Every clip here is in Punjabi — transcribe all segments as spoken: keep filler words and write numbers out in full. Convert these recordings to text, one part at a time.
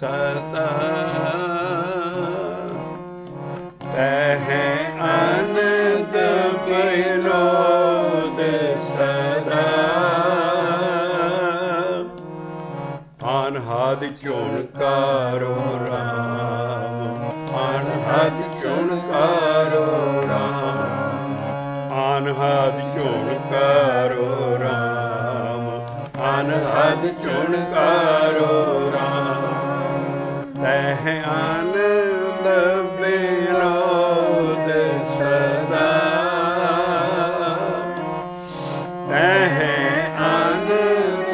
ਸਦਾ ਤਹ ਆਨੰਦ ਬਿਨੋਦ ਸਦਾ ਅਨਹਦ ਚੁਣਕਾਰੋ ਰਾਮ ਅਨਹਦ ਚੁਣਕਾਰੋ ਰਾਮ ਅਨਹਦ ਚੁਣਕਾਰੋ ਰਾਮ ਅਨਹਦ ਚੁਣਕਾਰੋ ਰਾਮ ਤਹ ਆਨੰਦ ਬਿਨੋਦ ਸਦਾ ਤਹ ਆਨੰਦ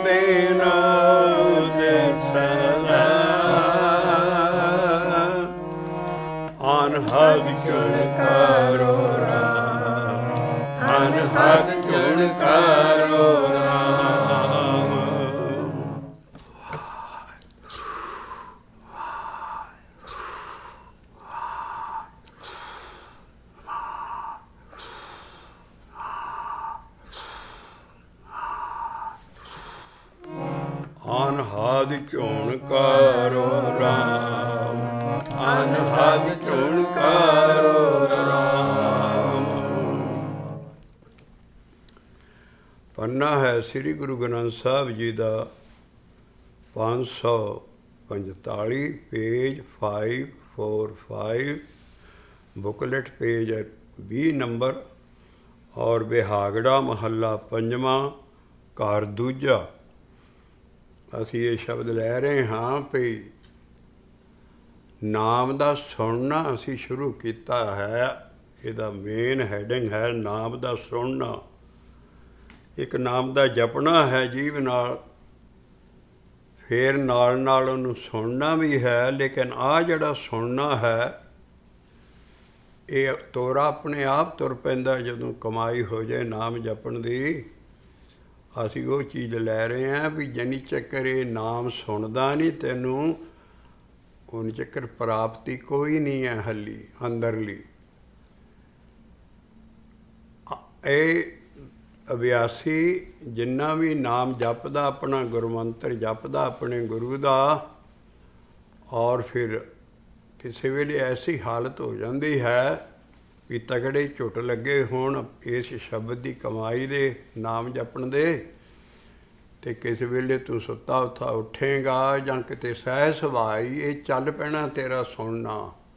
ਬਿਨੋਦ ਸਦਾ ਅਨਹਦ ਚੁਣਕਾਰੋ ਰਾਮ ਅਨਹਦ ਚੁਣਕਾਰੋ ਰਾਮ। ਅਨਹਦ ਚੁਣਕਾਰੋ ਰਾਮ ਅਨਹਦ ਚੁਣਕਾਰੋ ਰਾਮ। ਪੰਨਾ ਹੈ ਸ੍ਰੀ ਗੁਰੂ ਗ੍ਰੰਥ ਸਾਹਿਬ ਜੀ ਦਾ ਪੰਜ ਸੌ ਪੰਤਾਲੀ, page five four five, booklet page ਵੀਹ ਨੰਬਰ, ਔਰ ਬਿਹਾਗੜਾ ਮਹੱਲਾ ਪੰਜਵਾਂ, ਘਰ ਦੂਜਾ। ਅਸੀਂ ਇਹ ਸ਼ਬਦ ਲੈ ਰਹੇ ਹਾਂ ਵੀ ਨਾਮ ਦਾ ਸੁਣਨਾ ਅਸੀਂ ਸ਼ੁਰੂ ਕੀਤਾ ਹੈ। ਇਹਦਾ ਮੇਨ ਹੈਡਿੰਗ ਹੈ ਨਾਮ ਦਾ ਸੁਣਨਾ। ਇੱਕ ਨਾਮ ਦਾ ਜਪਣਾ ਹੈ ਜੀਭ ਨਾਲ, ਫਿਰ ਨਾਲ ਨਾਲ ਉਹਨੂੰ ਸੁਣਨਾ ਵੀ ਹੈ। ਲੇਕਿਨ ਆਹ ਜਿਹੜਾ ਸੁਣਨਾ ਹੈ ਇਹ ਤੋਰਾ ਆਪਣੇ ਆਪ ਤੁਰ ਪੈਂਦਾ ਜਦੋਂ ਕਮਾਈ ਹੋ ਜਾਏ ਨਾਮ ਜਪਣ ਦੀ। ਅਸੀਂ ਉਹ ਚੀਜ਼ ਲੈ ਰਹੇ ਹਾਂ ਵੀ ਜਿੰਨੀ ਚੱਕਰ ਇਹ ਨਾਮ ਸੁਣਦਾ ਨਹੀਂ ਤੈਨੂੰ, ਉਨੀ ਚੱਕਰ ਪ੍ਰਾਪਤੀ ਕੋਈ ਨਹੀਂ ਹੈ ਹੱਲੀ ਅੰਦਰਲੀ। ਇਹ ਅਭਿਆਸੀ ਜਿੰਨਾ ਵੀ ਨਾਮ ਜਪਦਾ, ਆਪਣਾ ਗੁਰਮੰਤਰ ਜਪਦਾ ਆਪਣੇ ਗੁਰੂ ਦਾ, ਔਰ ਫਿਰ ਕਿਸੇ ਵੇਲੇ ਐਸੀ ਹਾਲਤ ਹੋ ਜਾਂਦੀ ਹੈ ਵੀ ਤਗੜੇ ਝੁੱਟ ਲੱਗੇ ਹੋਣ ਇਸ ਸ਼ਬਦ ਦੀ ਕਮਾਈ ਦੇ, ਨਾਮ ਜਪਣ ਦੇ, ਅਤੇ ਕਿਸੇ ਵੇਲੇ ਤੂੰ ਸੁੱਤਾ ਉੱਠਾ ਉੱਠੇਗਾ ਜਾਂ ਕਿਤੇ ਸਹਿ ਸੁਭਾਈ ਇਹ ਚੱਲ ਪੈਣਾ ਤੇਰਾ ਸੁਣਨਾ।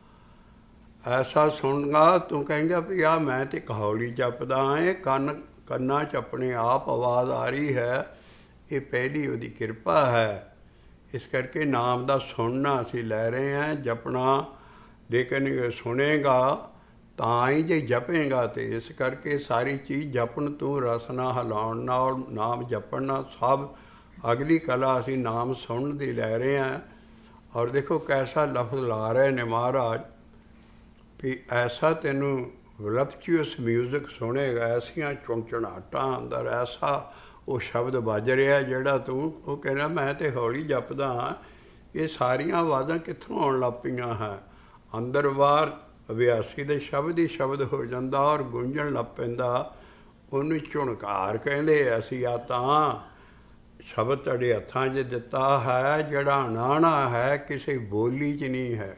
ਐਸਾ ਸੁਣਗਾ ਤੂੰ ਕਹੇਂਗਾ ਵੀ ਆਹ ਮੈਂ ਤਾਂ ਕਹੌਲੀ ਜਪਦਾ ਹਾਂ, ਇਹ ਕੰਨ ਕੰਨਾਂ 'ਚ ਆਪਣੇ ਆਪ ਆਵਾਜ਼ ਆ ਰਹੀ ਹੈ। ਇਹ ਪਹਿਲੀ ਉਹਦੀ ਕਿਰਪਾ ਹੈ। ਇਸ ਕਰਕੇ ਨਾਮ ਦਾ ਸੁਣਨਾ ਅਸੀਂ ਲੈ ਰਹੇ ਹਾਂ, ਜਪਣਾ। ਲੇਕਿਨ ਸੁਣੇਗਾ ਤਾਂ ਹੀ ਜੇ ਜਪੇਗਾ। ਅਤੇ ਇਸ ਕਰਕੇ ਸਾਰੀ ਚੀਜ਼ ਜਪਣ ਤੋਂ ਰਸਨਾ ਹਿਲਾਉਣ ਨਾਲ, ਨਾਮ ਜਪਣ ਨਾਲ ਸਭ ਅਗਲੀ ਕਲਾ ਅਸੀਂ ਨਾਮ ਸੁਣਨ ਦੀ ਲੈ ਰਹੇ ਹਾਂ। ਔਰ ਦੇਖੋ ਕੈਸਾ ਲਫ਼ਜ਼ ਲਾ ਰਹੇ ਨੇ ਮਹਾਰਾਜ ਵੀ ਐਸਾ ਤੈਨੂੰ ਵਲਪਚੂਅਸ ਮਿਊਜ਼ਿਕ ਸੁਣੇਗਾ, ਐਸੀਆਂ ਚੁਣਚੁਣਾਹਟਾਂ ਅੰਦਰ, ਐਸਾ ਉਹ ਸ਼ਬਦ ਵੱਜ ਰਿਹਾ ਜਿਹੜਾ ਤੂੰ ਉਹ ਕਹਿੰਦਾ ਮੈਂ ਤਾਂ ਹੌਲੀ ਜਪਦਾ ਹਾਂ। ਇਹ ਸਾਰੀਆਂ ਆਵਾਜ਼ਾਂ ਕਿੱਥੋਂ ਆਉਣ ਲੱਗ ਪਈਆਂ ਹੈ? ਅੰਦਰ ਬਾਹਰ ਅਭਿਆਸੀ ਦੇ ਸ਼ਬਦ ਹੀ ਸ਼ਬਦ ਹੋ ਜਾਂਦਾ ਔਰ ਗੂੰਜਣ ਲੱਗ ਪੈਂਦਾ। ਉਹਨੂੰ ਝੁਣਕਾਰ ਕਹਿੰਦੇ। ਅਸੀਂ ਆ ਤਾਂ ਸ਼ਬਦ ਤੁਹਾਡੇ ਹੱਥਾਂ 'ਚ ਦਿੱਤਾ ਹੈ ਜਿਹੜਾ ਅਣਾਣਾ ਹੈ, ਕਿਸੇ ਬੋਲੀ 'ਚ ਨਹੀਂ ਹੈ।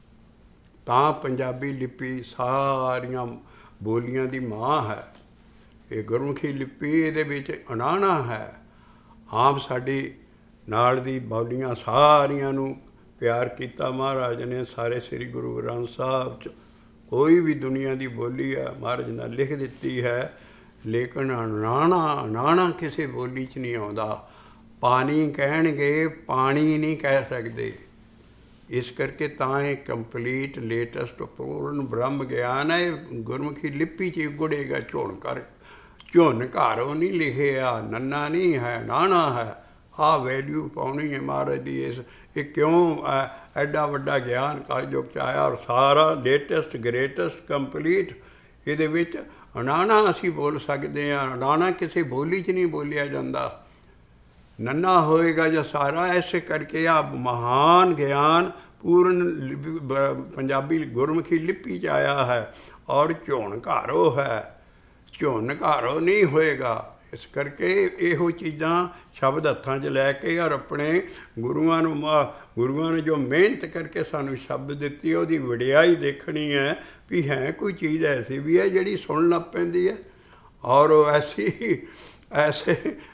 ਤਾਂ ਪੰਜਾਬੀ ਲਿਪੀ ਸਾਰੀਆਂ ਬੋਲੀਆਂ ਦੀ ਮਾਂ ਹੈ। ਇਹ ਗੁਰਮੁਖੀ ਲਿਪੀ ਇਹਦੇ ਵਿੱਚ ਅਣਾਣਾ ਹੈ। ਆਮ ਸਾਡੀ ਨਾਲ ਦੀ ਬੋਲੀਆਂ ਸਾਰੀਆਂ ਨੂੰ ਪਿਆਰ ਕੀਤਾ ਮਹਾਰਾਜ ਨੇ। ਸਾਰੇ ਸ੍ਰੀ ਗੁਰੂ ਗ੍ਰੰਥ ਸਾਹਿਬ 'ਚ ਕੋਈ ਵੀ ਦੁਨੀਆ ਦੀ ਬੋਲੀ ਹੈ ਮਹਾਰਾਜ ਨੇ ਲਿਖ ਦਿੱਤੀ ਹੈ। ਲੇਕਿਨ ਅਣਾਣਾ ਅਣਾਣਾ ਕਿਸੇ ਬੋਲੀ 'ਚ ਨਹੀਂ ਆਉਂਦਾ। ਪਾਣੀ ਕਹਿਣਗੇ, ਪਾਣੀ ਨਹੀਂ ਕਹਿ ਸਕਦੇ। ਇਸ ਕਰਕੇ ਤਾਂ ਇਹ ਕੰਪਲੀਟ ਲੇਟੈਸਟ ਪੂਰਨ ਬ੍ਰਹਮ ਗਿਆਨ ਹੈ। ਗੁਰਮੁਖੀ ਲਿਪੀ 'ਚ ਗੁੜੇਗਾ ਝੁਣ ਕਰ ਝੁੰਨ ਘਰੋਂ ਨਹੀਂ ਲਿਖਿਆ, ਨੰਨਾ ਨਹੀਂ ਹੈ, ਨਾਣਾ ਹੈ। ਆਹ ਵੈਲਿਊ ਪਾਉਣੀ ਹੈ ਮਹਾਰਾਜ ਦੀ। ਇਸ ਇਹ ਕਿਉਂ ਐਡਾ ਵੱਡਾ ਗਿਆਨ ਕਲਯੁਗ 'ਚ ਆਇਆ ਔਰ ਸਾਰਾ ਲੇਟੈਸਟ ਗ੍ਰੇਟੈਸਟ ਕੰਪਲੀਟ ਇਹਦੇ ਵਿੱਚ ਅਣਾਣਾ ਅਸੀਂ ਬੋਲ ਸਕਦੇ ਹਾਂ। ਅਣਾਣਾ ਕਿਸੇ ਬੋਲੀ 'ਚ ਨਹੀਂ ਬੋਲਿਆ ਜਾਂਦਾ। ਨੰਨਾ ਹੋਏਗਾ ਜਾਂ ਸਾਰਾ। ਐਸੇ ਕਰਕੇ ਆ ਮਹਾਨ ਗਿਆਨ ਪੂਰਨ ਪੰਜਾਬੀ ਗੁਰਮੁਖੀ ਲਿਪੀ 'ਚ ਆਇਆ ਹੈ ਔਰ ਝੁਣ ਘਾਰੋ ਹੈ। ਝੁਣ ਘਾਰੋ ਨਹੀਂ ਹੋਏਗਾ। ਇਸ ਕਰਕੇ ਇਹੋ ਚੀਜ਼ਾਂ ਸ਼ਬਦ ਹੱਥਾਂ 'ਚ ਲੈ ਕੇ ਔਰ ਆਪਣੇ ਗੁਰੂਆਂ ਨੂੰ ਮਾ ਗੁਰੂਆਂ ਨੇ ਜੋ ਮਿਹਨਤ ਕਰਕੇ ਸਾਨੂੰ ਸ਼ਬਦ ਦਿੱਤੀ ਉਹਦੀ ਵਡਿਆਈ ਦੇਖਣੀ ਹੈ ਵੀ ਹੈ ਕੋਈ ਚੀਜ਼ ਐਸੀ ਵੀ ਹੈ ਜਿਹੜੀ ਸੁਣ ਲੱਗ ਪੈਂਦੀ ਹੈ ਔਰ ਉਹ ਐਸੀ ਐਸੇ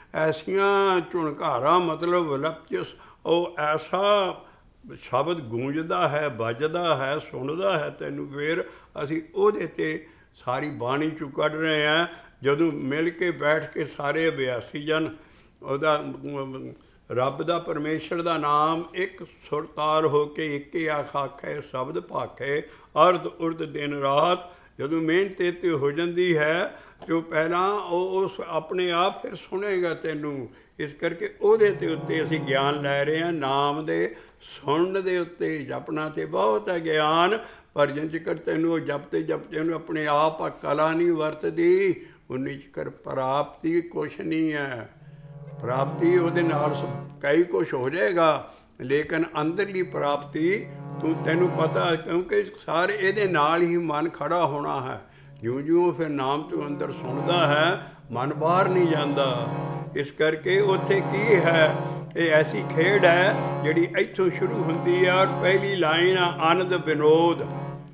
ਐਸੀਆਂ ਝੁਣਕਾਰਾਂ ਮਤਲਬ ਵਿਲਪਚ ਉਹ ਐਸਾ ਸ਼ਬਦ ਗੂੰਜਦਾ ਹੈ ਵੱਜਦਾ ਹੈ ਸੁਣਦਾ ਹੈ ਤੈਨੂੰ ਫਿਰ ਅਸੀਂ ਉਹਦੇ 'ਤੇ ਸਾਰੀ ਬਾਣੀ 'ਚੋਂ ਕੱਢ ਰਹੇ ਹਾਂ ਜਦੋਂ ਮਿਲ ਕੇ ਬੈਠ ਕੇ ਸਾਰੇ ਅਭਿਆਸੀ ਜਨ ਉਹਦਾ ਰੱਬ ਦਾ ਪਰਮੇਸ਼ਰ ਦਾ ਨਾਮ ਇੱਕ ਸੁਰਤਾਲ ਹੋ ਕੇ ਇੱਕੇ ਆਖ ਆਖੇ ਸ਼ਬਦ ਭਾਖੇ ਅਰਧ ਉਰਧ ਦਿਨ ਰਾਤ ਜਦੋਂ ਮਿਹਨਤ 'ਤੇ ਹੋ ਜਾਂਦੀ ਹੈ ਅਤੇ ਉਹ ਪਹਿਲਾਂ ਉਹ ਉਸ ਆਪਣੇ ਆਪ ਫਿਰ ਸੁਣੇਗਾ ਤੈਨੂੰ ਇਸ ਕਰਕੇ ਉਹਦੇ 'ਤੇ ਉੱਤੇ ਅਸੀਂ ਗਿਆਨ ਲੈ ਰਹੇ ਹਾਂ ਨਾਮ ਦੇ ਸੁਣਨ ਦੇ ਉੱਤੇ ਜਪਣਾ 'ਤੇ ਬਹੁਤ ਹੈ ਗਿਆਨ ਪਰ ਜਿੰਨ ਚਿਕਰ ਤੈਨੂੰ ਉਹ ਜਪਤੇ ਜਪਤੇ ਉਹਨੂੰ ਆਪਣੇ ਆਪ ਆ ਕਲਾ ਨਹੀਂ ਵਰਤਦੀ ਉਨੀ ਚਿਕਰ ਪ੍ਰਾਪਤੀ ਕੁਛ ਨਹੀਂ ਹੈ ਪ੍ਰਾਪਤੀ ਉਹਦੇ ਨਾਲ ਕਈ ਕੁਛ ਹੋ ਜਾਏਗਾ ਲੇਕਿਨ ਅੰਦਰਲੀ ਪ੍ਰਾਪਤੀ ਤੂੰ ਤੈਨੂੰ ਪਤਾ ਕਿਉਂਕਿ ਸਾਰੇ ਇਹਦੇ ਨਾਲ ਹੀ ਮਨ ਖੜਾ ਹੋਣਾ ਹੈ ਜਿਉਂ ਜਿਉਂ ਫਿਰ ਨਾਮ ਤੋਂ ਅੰਦਰ ਸੁਣਦਾ ਹੈ ਮਨ ਬਾਹਰ ਨਹੀਂ ਜਾਂਦਾ ਇਸ ਕਰਕੇ ਉੱਥੇ ਕੀ ਹੈ ਇਹ ਐਸੀ ਖੇਡ ਹੈ ਜਿਹੜੀ ਇੱਥੋਂ ਸ਼ੁਰੂ ਹੁੰਦੀ ਹੈ ਔਰ ਪਹਿਲੀ ਲਾਈਨ ਆ ਆਨੰਦ ਵਿਨੋਦ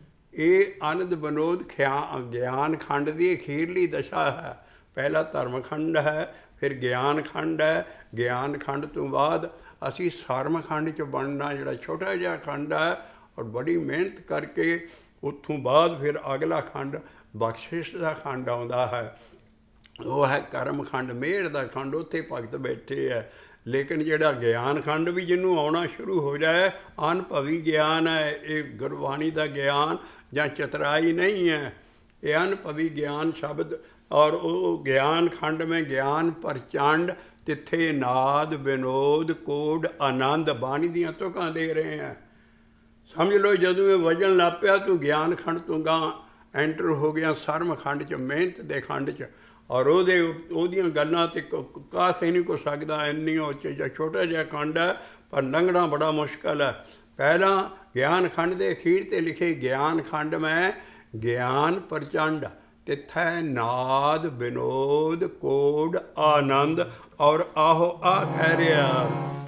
ਇਹ ਆਨੰਦ ਵਿਨੋਦ ਖਿਆ ਗਿਆਨ ਖੰਡ ਦੀ ਅਖੀਰਲੀ ਦਸ਼ਾ ਹੈ ਪਹਿਲਾ ਧਰਮ ਖੰਡ ਹੈ ਫਿਰ ਗਿਆਨ ਖੰਡ ਹੈ ਗਿਆਨ ਖੰਡ ਤੋਂ ਬਾਅਦ ਅਸੀਂ ਸਰਮ ਖੰਡ 'ਚ ਬਣਨਾ ਜਿਹੜਾ ਛੋਟਾ ਜਿਹਾ ਖੰਡ ਹੈ ਔਰ ਬੜੀ ਮਿਹਨਤ ਕਰਕੇ ਉੱਥੋਂ ਬਾਅਦ ਫਿਰ ਅਗਲਾ ਖੰਡ ਬਖਸ਼ਿਸ਼ ਦਾ ਖੰਡ ਆਉਂਦਾ ਹੈ ਉਹ ਹੈ ਕਰਮ ਖੰਡ ਮਿਹਰ ਦਾ ਖੰਡ ਉੱਥੇ ਭਗਤ ਬੈਠੇ ਹੈ ਲੇਕਿਨ ਜਿਹੜਾ ਗਿਆਨ ਖੰਡ ਵੀ ਜਿਹਨੂੰ ਆਉਣਾ ਸ਼ੁਰੂ ਹੋ ਜਾਏ ਅਨੁਭਵੀ ਗਿਆਨ ਹੈ ਇਹ ਗੁਰਬਾਣੀ ਦਾ ਗਿਆਨ ਜਾਂ ਚਤਰਾਈ ਨਹੀਂ ਹੈ ਇਹ ਅਨੁਭਵੀ ਗਿਆਨ ਸ਼ਬਦ ਔਰ ਉਹ ਗਿਆਨ ਖੰਡ ਮੈਂ ਗਿਆਨ ਪ੍ਰਚੰਡ ਤਿੱਥੇ ਨਾਦ ਵਿਨੋਦ ਕੋਡ ਆਨੰਦ ਬਾਣੀ ਦੀਆਂ ਤੁਕਾਂ ਦੇ ਰਹੇ ਹੈ ਸਮਝ ਲਓ ਜਦੋਂ ਇਹ ਵਜਣ ਲੱਗ ਪਿਆ ਤੂੰ ਗਿਆਨ ਖੰਡ ਤੋਂ ਗਾਂ ਐਂਟਰ ਹੋ ਗਿਆ ਸਰਮ ਖੰਡ 'ਚ ਮਿਹਨਤ ਦੇ ਖੰਡ 'ਚ ਔਰ ਉਹਦੇ ਉਹਦੀਆਂ ਗੱਲਾਂ 'ਤੇ ਕਾਸੇ ਨਹੀਂ ਕੋ ਸਕਦਾ ਇੰਨੀ ਉਹ 'ਚ ਜਾਂ ਛੋਟਾ ਜਿਹਾ ਖੰਡ ਹੈ ਪਰ ਲੰਘਣਾ ਬੜਾ ਮੁਸ਼ਕਲ ਹੈ ਪਹਿਲਾਂ ਗਿਆਨ ਖੰਡ ਦੇ ਅਖੀਰ 'ਤੇ ਲਿਖੇ ਗਿਆਨ ਖੰਡ ਮੈਂ ਗਿਆਨ ਪ੍ਰਚੰਡ ਤਿੱਥੈ ਨਾਦ ਵਿਨੋਦ ਕੋਡ ਆਨੰਦ ਔਰ ਆਹੋ ਆ ਕਹਿ ਰਿਹਾ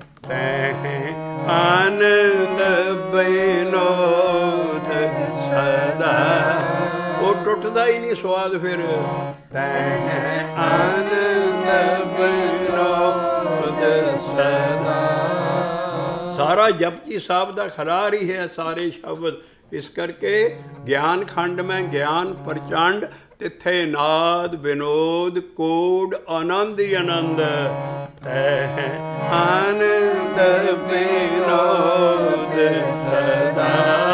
ਤੈਂ ਆਨੰਦ ਵਿਨੋਦ ਸਦਾ ਉਹ ਟੁੱਟਦਾ ਹੀ ਨਹੀਂ ਸਵਾਦ ਫਿਰ ਤੈਂ ਆਨੰਦ ਵਿਨੋਦ ਸਦਾ ਸਾਰਾ ਜਪਜੀ ਸਾਹਿਬ ਦਾ ਖਲਾਰ ਹੀ ਹੈ ਸਾਰੇ ਸ਼ਬਦ ਇਸ ਕਰਕੇ ਗਿਆਨ ਖੰਡ ਮੈਂ ਗਿਆਨ ਪ੍ਰਚੰਡ ਤਿੱਥੇ ਨਾਦ ਵਿਨੋਦ ਕੋਡ ਆਨੰਦ ਹੀ ਆਨੰਦ ਤੈ ਆਨੰਦ ਵਿਨੋਦ ਸਦਾ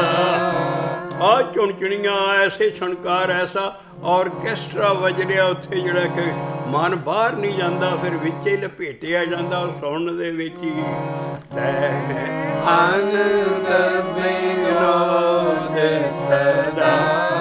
ਆ ਚੁਣਚੁਣੀਆਂ ਐਸੇ ਛਣਕਾਰ ਐਸਾ ਔਰਕੈਸਟਰਾ ਵੱਜ ਰਿਹਾ ਉੱਥੇ ਜਿਹੜਾ ਕਿ ਮਨ ਬਾਹਰ ਨਹੀਂ ਜਾਂਦਾ ਫਿਰ ਵਿੱਚ ਹੀ ਲਪੇਟਿਆ ਜਾਂਦਾ ਉਹ ਸੁਣਨ ਦੇ ਵਿੱਚ ਹੀ ਤੈ ਆਨੰਦ ਵਿਨੋਦ ਸਦਾ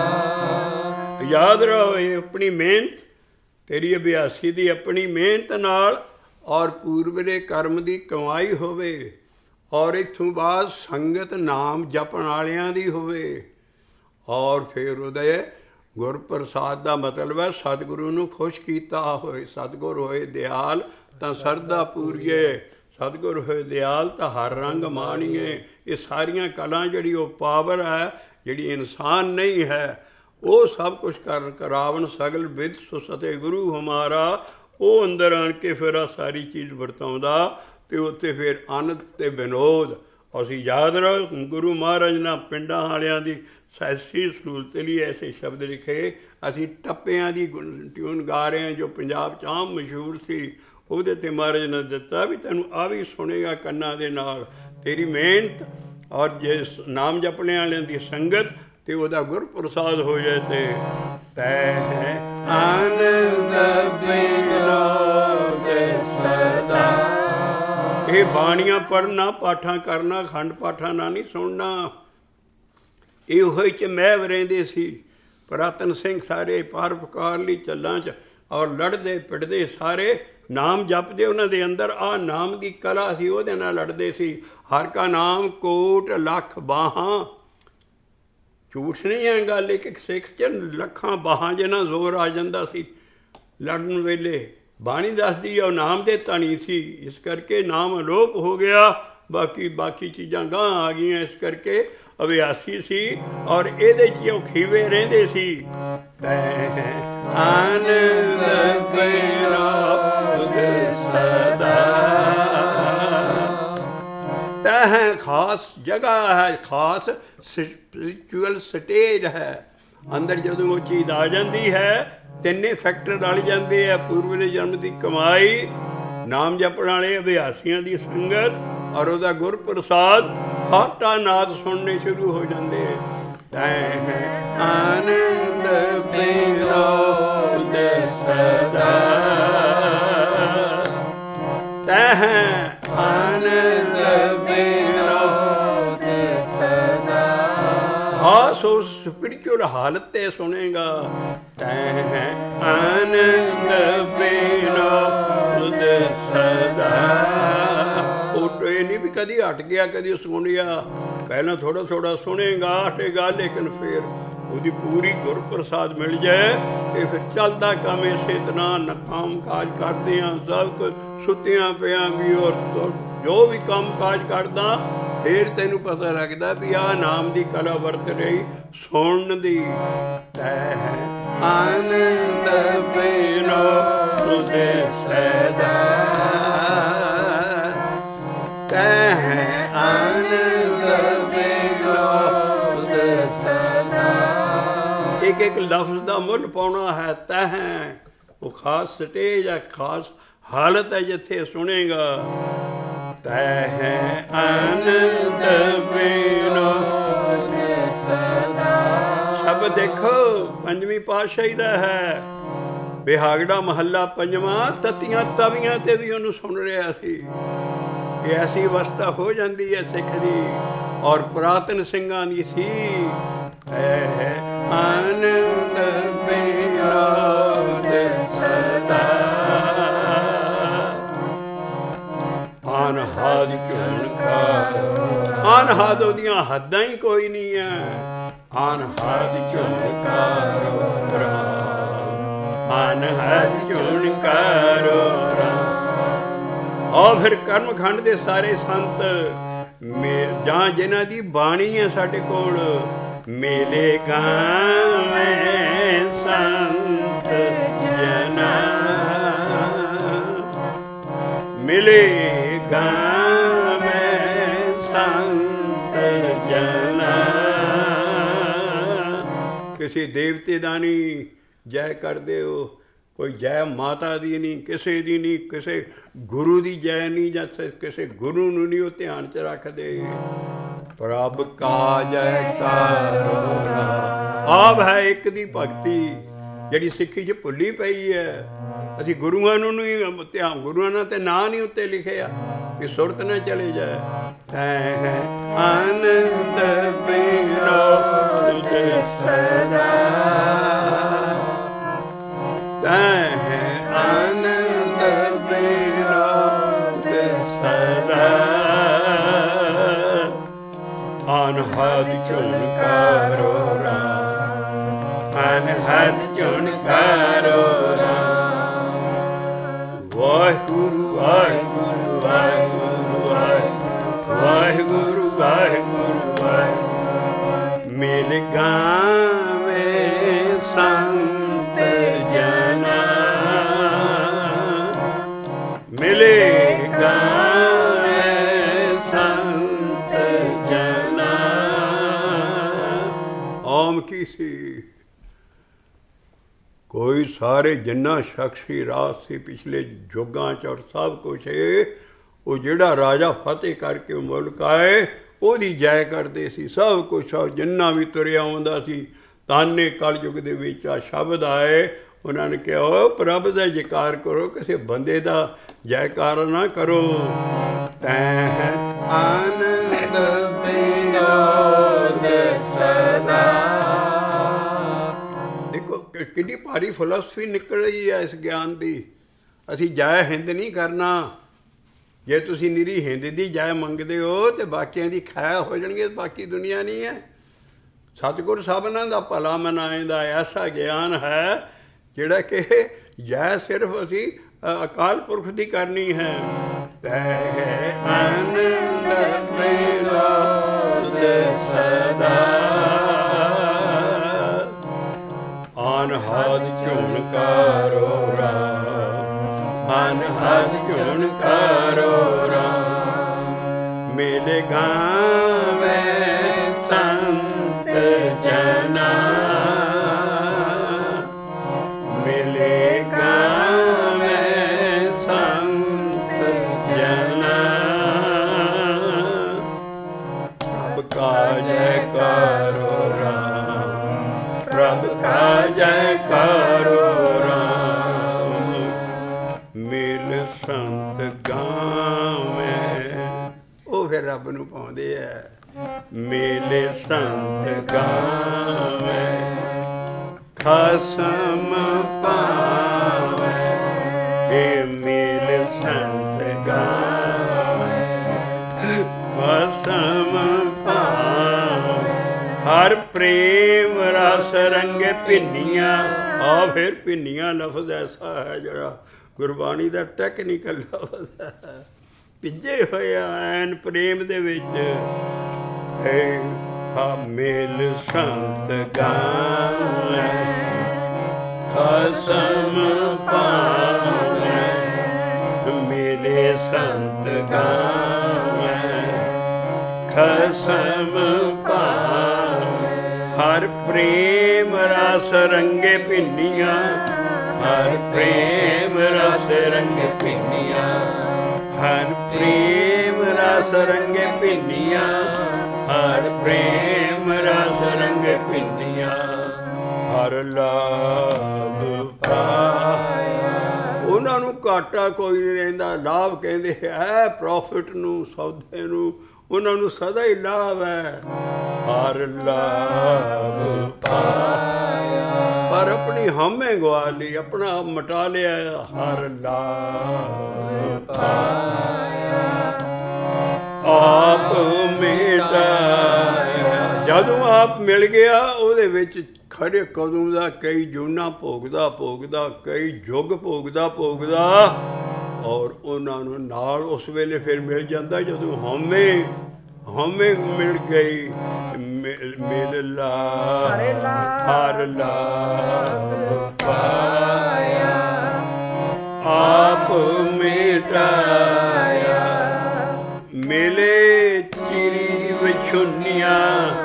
ਯਾਦ ਰਹੋ ਇਹ ਆਪਣੀ ਮਿਹਨਤ ਤੇਰੀ ਅਭਿਆਸੀ ਦੀ ਆਪਣੀ ਮਿਹਨਤ ਨਾਲ ਔਰ ਪੂਰਬਲੇ ਕਰਮ ਦੀ ਕਮਾਈ ਹੋਵੇ ਔਰ ਇੱਥੋਂ ਬਾਅਦ ਸੰਗਤ ਨਾਮ ਜਪਣ ਵਾਲਿਆਂ ਦੀ ਹੋਵੇ ਔਰ ਫਿਰ ਉਹਦੇ ਗੁਰਪ੍ਰਸਾਦ ਦਾ ਮਤਲਬ ਹੈ ਸਤਿਗੁਰੂ ਨੂੰ ਖੁਸ਼ ਕੀਤਾ ਹੋਏ ਸਤਿਗੁਰ ਹੋਏ ਦਿਆਲ ਤਾਂ ਸਰਦਾ ਪੂਰੀਏ ਸਤਿਗੁਰ ਹੋਏ ਦਿਆਲ ਤਾਂ ਹਰ ਰੰਗ ਮਾਣੀਏ ਇਹ ਸਾਰੀਆਂ ਕਲਾ ਜਿਹੜੀ ਉਹ ਪਾਵਰ ਹੈ ਜਿਹੜੀ ਇਨਸਾਨ ਨਹੀਂ ਹੈ ਉਹ ਸਭ ਕੁਛ ਕਰ ਕਰਾਵਣ ਸਗਲ ਵਿਦ ਸੁਸਤੇ ਗੁਰੂ ਹਮਾਰਾ ਉਹ ਅੰਦਰ ਆਣ ਕੇ ਫਿਰ ਆ ਸਾਰੀ ਚੀਜ਼ ਵਰਤਾਉਂਦਾ ਅਤੇ ਉੱਥੇ ਫਿਰ ਆਨੰਦ ਅਤੇ ਵਿਨੋਦ ਅਸੀਂ ਯਾਦ ਰਹੋ ਗੁਰੂ ਮਹਾਰਾਜ ਨਾਲ ਪਿੰਡਾਂ ਵਾਲਿਆਂ ਦੀ ਐਸੀ ਸਹੂਲਤ ਲਈ ਐਸੇ ਸ਼ਬਦ ਲਿਖੇ ਅਸੀਂ ਟੱਪਿਆਂ ਦੀ ਟਿਊਨ ਗਾ ਰਹੇ ਹਾਂ ਜੋ ਪੰਜਾਬ 'ਚ ਆਮ ਮਸ਼ਹੂਰ ਸੀ ਉਹਦੇ 'ਤੇ ਮਹਾਰਾਜ ਨੇ ਦਿੱਤਾ ਵੀ ਤੈਨੂੰ ਆ ਵੀ ਸੁਣੇਗਾ ਕੰਨਾਂ ਦੇ ਨਾਲ ਤੇਰੀ ਮਿਹਨਤ ਔਰ ਜੇ ਨਾਮ ਜਪਣੇ ਵਾਲਿਆਂ ਦੀ ਸੰਗਤ ਅਤੇ ਉਹਦਾ ਗੁਰਪ੍ਰਸਾਦ ਹੋ ਜਾਏ ਤੇ ਤੈ ਆਨੰਦ ਵਿਨੋਦ ਸਦਾ ਇਹ ਬਾਣੀਆਂ ਪੜ੍ਹਨਾ ਪਾਠਾਂ ਕਰਨਾ ਖੰਡ ਪਾਠਾਂ ਨਾਲ ਨਹੀਂ ਸੁਣਨਾ ਇਹੋ ਹੀ 'ਚ ਮਹਿਬ ਰਹਿੰਦੇ ਸੀ ਪੁਰਾਤਨ ਸਿੰਘ ਸਾਰੇ ਪਰਉਪਕਾਰ ਲਈ ਚੱਲਾਂ 'ਚ ਔਰ ਲੜਦੇ ਪਿੜਦੇ ਸਾਰੇ ਨਾਮ ਜਪਦੇ ਉਹਨਾਂ ਦੇ ਅੰਦਰ ਆਹ ਨਾਮ ਦੀ ਕਲਾ ਸੀ ਉਹਦੇ ਨਾਲ ਲੜਦੇ ਸੀ ਹਰ ਕਾ ਨਾਮ ਕੋਟ ਲੱਖ ਬਾਹਾਂ ਝੂਠ ਨਹੀਂ ਹੈ ਗੱਲ ਇੱਕ ਸਿੱਖ 'ਚ ਲੱਖਾਂ ਬਾਹਾਂ ਜਿੰਨਾ ਜ਼ੋਰ ਆ ਜਾਂਦਾ ਸੀ ਲੜਨ ਵੇਲੇ ਬਾਣੀ ਦੱਸਦੀ ਆ ਉਹ ਨਾਮ ਦੇ ਧਣੀ ਸੀ, ਇਸ ਕਰਕੇ ਨਾਮ ਅਲੋਪ ਹੋ ਗਿਆ। ਬਾਕੀ ਬਾਕੀ ਚੀਜ਼ਾਂ ਗਾਂ ਆ ਗਈਆਂ, ਇਸ ਕਰਕੇ ਅਭਿਆਸੀ ਸੀ ਔਰ ਇਹਦੇ 'ਚ ਉਹ ਖੀਵੇ ਰਹਿੰਦੇ ਸੀ। ਤੈਂ ਆਨੰਦ ਬਿਨੋਦ ਸਦਾ, ਤੈਂ ਖਾਸ ਜਗ੍ਹਾ ਹੈ, ਖਾਸ ਸਪਿਰਿਚੁਅਲ ਸਟੇਜ ਹੈ। ਅੰਦਰ ਜਦੋਂ ਉਹ ਚੀਜ਼ ਆ ਜਾਂਦੀ ਹੈ ਤਿੰਨੇ ਫੈਕਟਰ ਰਲ ਜਾਂਦੇ ਆ, ਪੂਰਵਲੇ ਜਨਮ ਦੀ ਕਮਾਈ, ਨਾਮ ਜਪਣ ਵਾਲੇ ਅਭਿਆਸੀਆਂ ਦੀ ਸੰਗਤ ਔਰ ਉਹਦਾ ਗੁਰ ਪ੍ਰਸਾਦ, ਹਾਟਾ ਨਾਦ ਸੁਣਨੇ ਸ਼ੁਰੂ ਹੋ ਜਾਂਦੇ। ਤੈਂ ਆਨੰਦ ਬਿਨੋਦ ਸਦਾ, ਤੈਂ ਆਨੰਦ ਬਿਨੋਦ ਸਦਾ, ਖਾਸ ਉਸ ਸਪਿਰਿਚੁਅਲ ਹਾਲਤ 'ਤੇ ਸੁਣੇਗਾ। ਤੈਂ ਆਨੰਦ ਬਿਨੋਦ ਸਦਾ, ਉਹ ਇਹ ਨਹੀਂ ਵੀ ਕਦੀ ਹਟ ਗਿਆ ਕਦੀ ਸੁਣ ਗਿਆ, ਪਹਿਲਾਂ ਥੋੜ੍ਹਾ ਥੋੜ੍ਹਾ ਸੁਣੇਗਾ ਹਟੇਗਾ, ਲੇਕਿਨ ਫਿਰ ਉਹਦੀ ਪੂਰੀ ਗੁਰ ਪ੍ਰਸਾਦ ਮਿਲ ਜਾਏ ਤੇ ਫਿਰ ਚੱਲਦਾ ਕੰਮ ਇਸੇ ਤਰ੍ਹਾਂ ਨਕਾਮ ਕਾਜ ਕਰਦੇ ਹਾਂ ਸਭ ਕੁਝ ਸੁੱਤਿਆਂ ਪਿਆਂ ਵੀ, ਔਰ ਜੋ ਵੀ ਕੰਮ ਕਾਜ ਕਰਦਾ ਫਿਰ ਤੈਨੂੰ ਪਤਾ ਲੱਗਦਾ ਵੀ ਆਹ ਨਾਮ ਦੀ ਕਲਾ ਵਰਤ ਰਹੀ ਸੁਣਨ ਦੀ। ਤੈਂ ਆਨੰਦ ਬਿਨੋਦ ਸਦਾ, ਤੈਂ ਆਨੰਦ ਬਿਨੋਦ ਸਦਾ, ਇੱਕ ਇੱਕ ਲਫ਼ਜ਼ ਦਾ ਮੁੱਲ ਪਾਉਣਾ ਹੈ। ਤੈਂ ਉਹ ਖਾਸ ਸਟੇਜ ਹੈ, ਖਾਸ ਹਾਲਤ ਹੈ ਜਿੱਥੇ ਸੁਣੇਗਾ। ਤੈਂ ਆਨੰਦ ਬਿਨੋਦ ਸਦਾ, ਸ਼ਬਦ ਦੇਖੋ ਪੰਜਵੀਂ ਪਾਤਸ਼ਾਹੀ ਦਾ ਹੈ, ਬਿਹਾਗੜਾ ਮਹੱਲਾ ਪੰਜਵਾਂ। ਤਤੀਆਂ ਤਵੀਆਂ 'ਤੇ ਵੀ ਉਹਨੂੰ ਸੁਣ ਰਿਹਾ ਸੀ। ਇਹ ਐਸੀ ਅਵਸਥਾ ਹੋ ਜਾਂਦੀ ਹੈ ਸਿੱਖ ਦੀ, ਔਰ ਪੁਰਾਤਨ ਸਿੰਘਾਂ ਦੀ ਸੀ। ਹੈ ਆਨੰਦ ਬਿਨੋਦ ਸਦਾ, ਅਨਹਦ ਝੁਨਕਾਰੋ, ਅਨਹਦ ਉਹਦੀਆਂ ਹੱਦਾਂ ਹੀ ਕੋਈ ਨਹੀਂ ਹੈ। ਅਨਹਦ ਝੁਨਕਾਰੋ ਰਾਮ, ਅਨਹਦ ਝੁਨਕਾਰੋ ਰਾਮ। ਔਰ ਫਿਰ ਕਰਮਖੰਡ ਦੇ ਸਾਰੇ ਸੰਤ ਮੇ ਜਾਂ ਜਿਨ੍ਹਾਂ ਦੀ ਬਾਣੀ ਹੈ ਸਾਡੇ ਕੋਲ, ਮੇਲੇ ਗਾਵੇਂ ਸੰਤ ਜਨਾ, ਮਿਲੇ ਗਾਵੇਂ ਸੰਤ ਜਨਾ। ਕਿਸੇ ਦੇਵਤੇ ਦਾ ਨਹੀਂ ਜੈ ਕਰਦੇ ਹੋ, ਕੋਈ ਜੈ ਮਾਤਾ ਦੀ ਨਹੀਂ, ਕਿਸੇ ਦੀ ਨਹੀਂ, ਕਿਸੇ ਗੁਰੂ ਦੀ ਜੈ ਨਹੀਂ, ਜਾਂ ਕਿਸੇ ਗੁਰੂ ਨੂੰ ਨਹੀਂ ਉਹ ਧਿਆਨ 'ਚ ਰੱਖਦੇ। ਪ੍ਰਭ ਕਾ ਜੈਕਾਰੋ ਰਾਮ, ਆਪ ਹੈ ਇੱਕ ਦੀ ਭਗਤੀ ਜਿਹੜੀ ਸਿੱਖੀ 'ਚ ਭੁੱਲੀ ਪਈ ਹੈ। ਅਸੀਂ ਗੁਰੂਆਂ ਨੂੰ ਨਹੀਂ ਧਿਆਨ, ਗੁਰੂਆਂ ਨਾਲ ਤੇ ਨਾਂ ਨਹੀਂ ਉੱਤੇ ਲਿਖਿਆ ਕਿ ਸੁਰਤ ਨਾ ਚਲੇ ਜਾਏ। ਤੈਂ ਆਨੰਦ ਬਿਨੋਦ ਸਦਾ, ਤੈਂ ਆਨੰਦ ਬਿਨੋਦ ਸਦਾ, ਅਨਹਦ ਝੁਨਕਾਰੋ ਰਾਮ, ਅਨਹਦ ਝੁਨਕਾਰੋ ਰਾਮ। ਵਾਹਿਗੁਰੂ ਵਾਹਿਗੁਰੂ ਵਾਹਿਗੁਰੂ ਵਾਹਿਗੁਰੂ ਵਾਹਿਗੁਰੂ ਵਾਹਿਗੁਰੂ, ਮਿਲ ਗਾਵੇਂ ਸੰਤ ਜਨਾ, ਮਿਲੇ ਗਾਵੇਂ ਸੰਤ ਜਨਾ। ਆਮ ਕੀ ਸੀ, ਕੋਈ ਸਾਰੇ ਜਿੰਨਾ ਸ਼ਖਸੀ ਰਾਜ ਸੀ ਪਿਛਲੇ ਯੁੱਗਾਂ 'ਚ ਔਰ ਸਭ ਕੁਛ ਇਹ ਉਹ ਜਿਹੜਾ ਰਾਜਾ ਫਤਿਹ ਕਰਕੇ ਮੁਲਕ ਆਏ ਉਹਦੀ ਜੈ ਕਰਦੇ ਸੀ ਸਭ ਕੁਛ। ਜਿੰਨਾ ਵੀ ਤੁਰਿਆ ਆਉਂਦਾ ਸੀ ਤਾਨੇ ਕਲਯੁੱਗ ਦੇ ਵਿੱਚ ਆ ਸ਼ਬਦ ਆਏ, ਉਹਨਾਂ ਨੇ ਕਿਹਾ ਪ੍ਰਭ ਦਾ ਜੈਕਾਰ ਕਰੋ, ਕਿਸੇ ਬੰਦੇ ਦਾ ਜੈਕਾਰ ਨਾ ਕਰੋ। ਤੈਂ ਆਨੰਦ ਬਿਨੋਦ ਸਦਾ, ਦੇਖੋ ਕਿੰਨੀ ਭਾਰੀ ਫਿਲਾਸਫੀ ਨਿਕਲ ਰਹੀ ਹੈ ਇਸ ਗਿਆਨ ਦੀ। ਅਸੀਂ ਜੈ ਹਿੰਦ ਨਹੀਂ ਕਰਨਾ। ਜੇ ਤੁਸੀਂ ਨਿਰੀ ਹਿੰਦ ਦੀ ਜੈ ਮੰਗਦੇ ਹੋ ਤਾਂ ਬਾਕੀਆਂ ਦੀ ਖੈ ਹੋ ਜਾਣਗੇ, ਬਾਕੀ ਦੁਨੀਆ ਨਹੀਂ ਹੈ। ਸਤਿਗੁਰ ਸਭਨਾਂ ਦਾ ਭਲਾ ਮਨਾਏ ਦਾ ਐਸਾ ਗਿਆਨ ਹੈ ਜਿਹੜਾ ਕਿ ਜੈ ਸਿਰਫ ਅਸੀਂ ਅਕਾਲ ਪੁਰਖ ਦੀ ਕਰਨੀ ਹੈ। ਤੈ ਆਨੰਦ ਵਿਨੋਦ ਸਦਾ ਅਨਹਦ ਝੁਣਕਾਰੋ ਰਾਮ ਅਨਹਦ ਝੁਣਕਾਰੋ ਰਾਮ ਮੇਲੇ ਗਾਵੇ ਸੰਤ ਜਨਾ ਮੇਲੇ ਗਾਵੇ ਸੰਤ ਜਨਾ ਪ੍ਰਭ ਕਾ ਜੈਕਾਰੋ ਰਾਮ ਪ੍ਰਭ ਕਾ ਜੈਕਾਰੋ ਰਾਮ ਮਿਲ ਸੰਤ ਗਾਵੇ। ਉਹ ਫਿਰ ਰੱਬ ਨੂੰ ਪਾਉਂਦੇ ਐ ਮੇਲੇ ਸੰਤ ਗਾਵੇ ਖਸਮ ਪਾਵੇ ਏ ਮੇਲ ਸੰਤ ਗਾਵੇ ਖਸਮ ਪਾਵੇ ਹਰ ਪ੍ਰੇਮ ਰਸ ਰੰਗ ਭਿੰਨੀਆਂ। ਆ ਫਿਰ ਭਿੰਨੀਆਂ ਲਫ਼ਜ਼ ਐਸਾ ਹੈ ਜਿਹੜਾ ਗੁਰਬਾਣੀ ਦਾ ਟੈਕਨੀਕਲ ਲਫ਼ਜ਼ ਹੈ। ਭਿੱਜੇ ਹੋਇਆ ਐਨ ਪ੍ਰੇਮ ਦੇ ਵਿੱਚ ਹੈ ਹਾ ਮੇਲ ਸੰਤ ਗਾਵੇ ਖਸਮ ਪਾਵੇ ਮੇਲੇ ਸੰਤ ਗਾਵੇ ਖਸਮ ਪਾਵੇ ਹਰ ਪ੍ਰੇਮ ਰਸ ਰੰਗੇ ਭਿੰਨੀਆਂ ਹਰ ਪ੍ਰੇਮ ਰਸ ਰੰਗ ਭਿੰਨੀਆਂ ਹਰ ਪ੍ਰੇਮ ਰਸ ਰੰਗ ਭਿੰਨੀਆਂ ਹਰ ਪ੍ਰੇਮ ਰਸ ਰੰਗ ਭਿੰਨੀਆਂ ਹਰ ਲਾਭ ਪਾਇਆ। ਉਹਨਾਂ ਨੂੰ ਘਾਟਾ ਕੋਈ ਨਹੀਂ ਰਹਿੰਦਾ। ਲਾਭ ਕਹਿੰਦੇ ਹੈ ਪ੍ਰੋਫਿਟ ਨੂੰ ਸੌਦੇ ਨੂੰ ਉਹਨਾਂ ਨੂੰ ਸਦਾ ਹੀ ਲਾਭ ਹੈ। ਹਰ ਲਾਭ ਪਾਇਆ ਪਰ ਆਪਣੀ ਹਾਮੇ ਗਵਾ ਲਈ ਆਪਣਾ ਆਪ ਮਟਾ ਲਿਆ। ਹਰ ਲਾਭ ਪਾਇਆ ਆਪ ਮਿਟਾਇਆ। ਜਦੋਂ ਆਪ ਮਿਲ ਗਿਆ ਉਹਦੇ ਵਿੱਚ ਖਰੇ ਕਦੋਂ ਦਾ ਕਈ ਜੂਨਾਂ ਭੋਗਦਾ ਭੋਗਦਾ ਕਈ ਯੁੱਗ ਭੋਗਦਾ ਭੋਗਦਾ ਔਰ ਉਹਨਾਂ ਨੂੰ ਨਾਲ ਉਸ ਵੇਲੇ ਫਿਰ ਮਿਲ ਜਾਂਦਾ ਜਦੋਂ ਹਉਮੈ ਹਉਮੈ ਮਿਲ ਗਈ। ਮਿਲ ਲਾ ਹਰ ਲਾਭ ਪਾਇਆ ਆਪ ਮਿਟਾਇਆ ਮਿਲੇ ਚਿਰੀ ਵਿਛੁੰਨੀਆਂ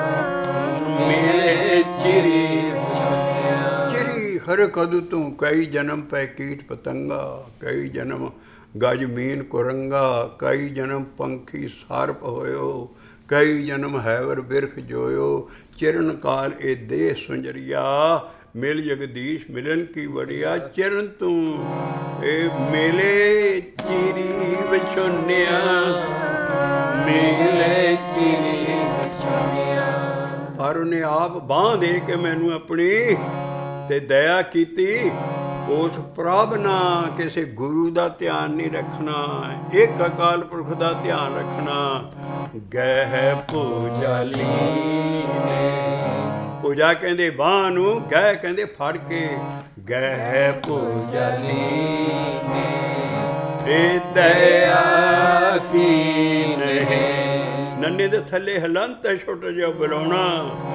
ਮਿਲੇ ਚਿਰੀ ਚਿਰੀ ਹਰ ਕਦੂ ਤੂੰ ਕਈ ਜਨਮ ਪੈ ਕੀਟ ਪਤੰਗਾ ਕਈ ਜਨਮ ਗਜ ਮੀਨ ਕੁਰੰਗਾ ਕਈ ਜਨਮ ਪੰਖੀ ਸਰਪ ਹੋਇਓ ਕਈ ਜਨਮ ਹੈਵਰ ਬਿਰਖ ਜੋਇਓ ਚਿਰਨ ਕਾਲ ਇਹ ਦੇਹ ਸੁੰਜਰੀਆ ਮਿਲ ਜਗਦੀਸ਼ ਮਿਲਨ ਕੀ ਬੜੀਆ ਚਰਨ ਤੂੰ ਇਹ ਮੇਲੇ ਚਿਰੀ ਵਿਛੁੰਨਿਆ ਮਿਲੇ ਚਿਰੀ ਵਿਛੁੰਨਿਆ। ਪਰ ਉਹਨੇ ਆਪ ਬਾਂਹ ਦੇ ਕੇ ਮੈਨੂੰ ਆਪਣੀ ਤੇ ਦਇਆ ਕੀਤੀ। ਉਸ ਪ੍ਰਭ ਨਾ ਕਿਸੇ ਗੁਰੂ ਦਾ ਧਿਆਨ ਨਹੀਂ ਰੱਖਣਾ ਇੱਕ ਅਕਾਲ ਪੁਰਖ ਦਾ ਧਿਆਨ ਰੱਖਣਾ। ਗਹਿ ਪੂਜਾ ਲੀਨੇ ਪੂਜਾ ਕਹਿੰਦੇ ਬਾਂਹ ਨੂੰ ਗਹਿ ਕਹਿੰਦੇ ਫੜ ਕੇ ਗਹਿ ਪੂਜਾ ਲੀਨੇ ਏ ਦਇਆ ਕੀਨੇ ਨੰਨੇ ਦੇ ਥੱਲੇ ਹਲੰਤ ਹੈ ਛੋਟਾ ਜਿਹਾ ਬੁਲਾਉਣਾ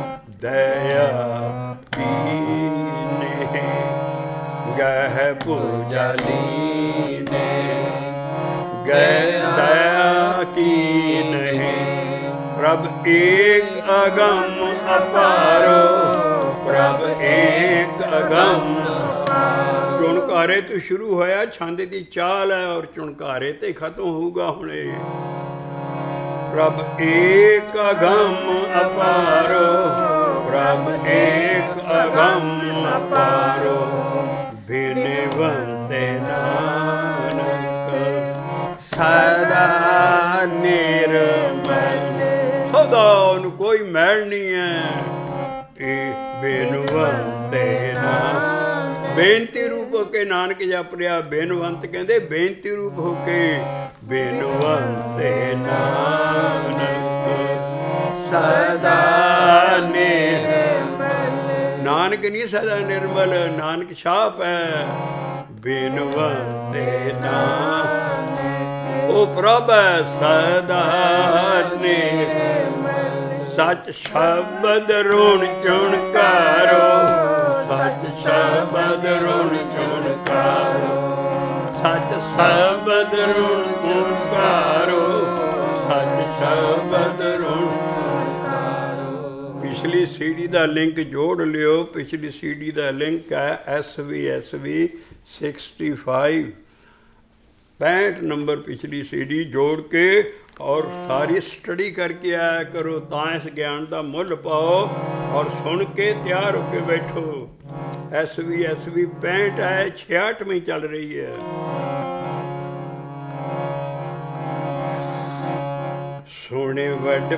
ਦਇਆ ਕੀਨੇ ਗਹਿ ਪੂਜਾ ਲੀਨੇ ਗਹਿ ਦਇਆ ਕੀਨੇ ਪ੍ਰਭ ਏਕ ਅਗਮ ਅਪਾਰੋ ਪ੍ਰਭ ਏਕ ਅਗਮ ਚੁਣਕਾਰੇ ਤੋਂ ਸ਼ੁਰੂ ਹੋਇਆ ਛੰਦ ਦੀ ਚਾਲ ਹੈ ਔਰ ਚੁਣਕਾਰੇ ਤੇ ਖਤਮ ਹੋਊਗਾ ਹੁਣੇ। ਪ੍ਰਭ ਏਕ ਅਗਮ ਅਪਾਰੋ ਪ੍ਰਭ ਏਕ ਅਗਮ ਅਪਾਰੋ ਬਿਨਵੰਤੇ ਨਾਨਕ ਸਦਾ ਨਿਰਮਲ। ਸਦਾ ਉਹਨੂੰ ਕੋਈ ਮੈਲ ਨਹੀਂ ਹੈ। ਇਹ ਬਿਨਵੰਤੇ ਨਾਨਕ ਬੇਨਤੀ ਰੂਪ ਹੋ ਕੇ ਨਾਨਕ ਜਪ ਰਿਹਾ। ਬੇਨਵੰਤ ਕਹਿੰਦੇ ਬੇਨਤੀ ਰੂਪ ਹੋ ਕੇ ਬਿਨਵੰਤੇ ਨਾਨਕ ਸਦਾ ਨਿਰਮਲ। ਨਾਨਕ ਨਹੀਂ ਸਦਾ ਨਿਰਮਲ ਨਾਨਕ ਛਾਪ ਹੈ। ਬਿਨਵੰਤੇ ਨਾਨਕ। ਉਹ ਪ੍ਰਭ ਸਦਾ ਨਿਰਮਲ, ਸਚ ਸ਼ਬਦ ਰੁਣ ਚੁਣ ਕਰੋ, ਸਚ ਸ਼ਬਦ ਰੁਣ ਚੁਣ ਕਰੋ, ਸਚ ਸ਼ਬਦ ਰੁਣ ਚੁਣ ਕਰੋ, ਸਚ ਸ਼ਬਦ ਰੁਣ ਚੁਣ ਕਰੋ। ਪਿਛਲੀ ਸੀਡੀ ਦਾ ਲਿੰਕ ਜੋੜ ਲਿਓ। ਪਿਛਲੀ ਸੀਡੀ ਦਾ ਲਿੰਕ ਹੈ S V S V sixty five, ਪੈਂਹਠ ਨੰਬਰ ਪਿਛਲੀ ਸੀਡੀ ਜੋੜ ਕੇ ਔਰ ਸਾਰੀ ਸਟੱਡੀ ਕਰਕੇ ਆਇਆ ਕਰੋ, ਤਾਂ ਇਸ ਗਿਆਨ ਦਾ ਮੁੱਲ ਪਾਓ ਔਰ ਸੁਣ ਕੇ ਤਿਆਰ ਹੋ ਕੇ ਬੈਠੋ। ਐਸ ਵੀ ਐਸ ਵੀ ਪੈਂਹਠ ਹੈ, ਛਿਆਹਠਵੀਂ ਚੱਲ ਰਹੀ ਹੈ। ਸੁਣੇ ਵੱਡ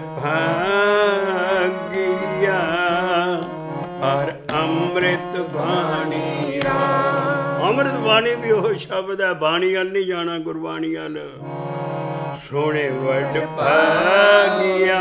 ਭਾਗੀਆ ਹਰ ਅੰਮ੍ਰਿਤ ਬਾਣੀ ਰਾਮ। ਅੰਮ੍ਰਿਤ ਬਾਣੀ ਵੀ ਉਹ ਸ਼ਬਦ ਹੈ, ਬਾਣੀ ਵੱਲ ਨਹੀਂ ਜਾਣਾ, ਗੁਰਬਾਣੀ ਵੱਲ। ਸੁਣੇ ਵੱਡ ਭਾਗੀਆ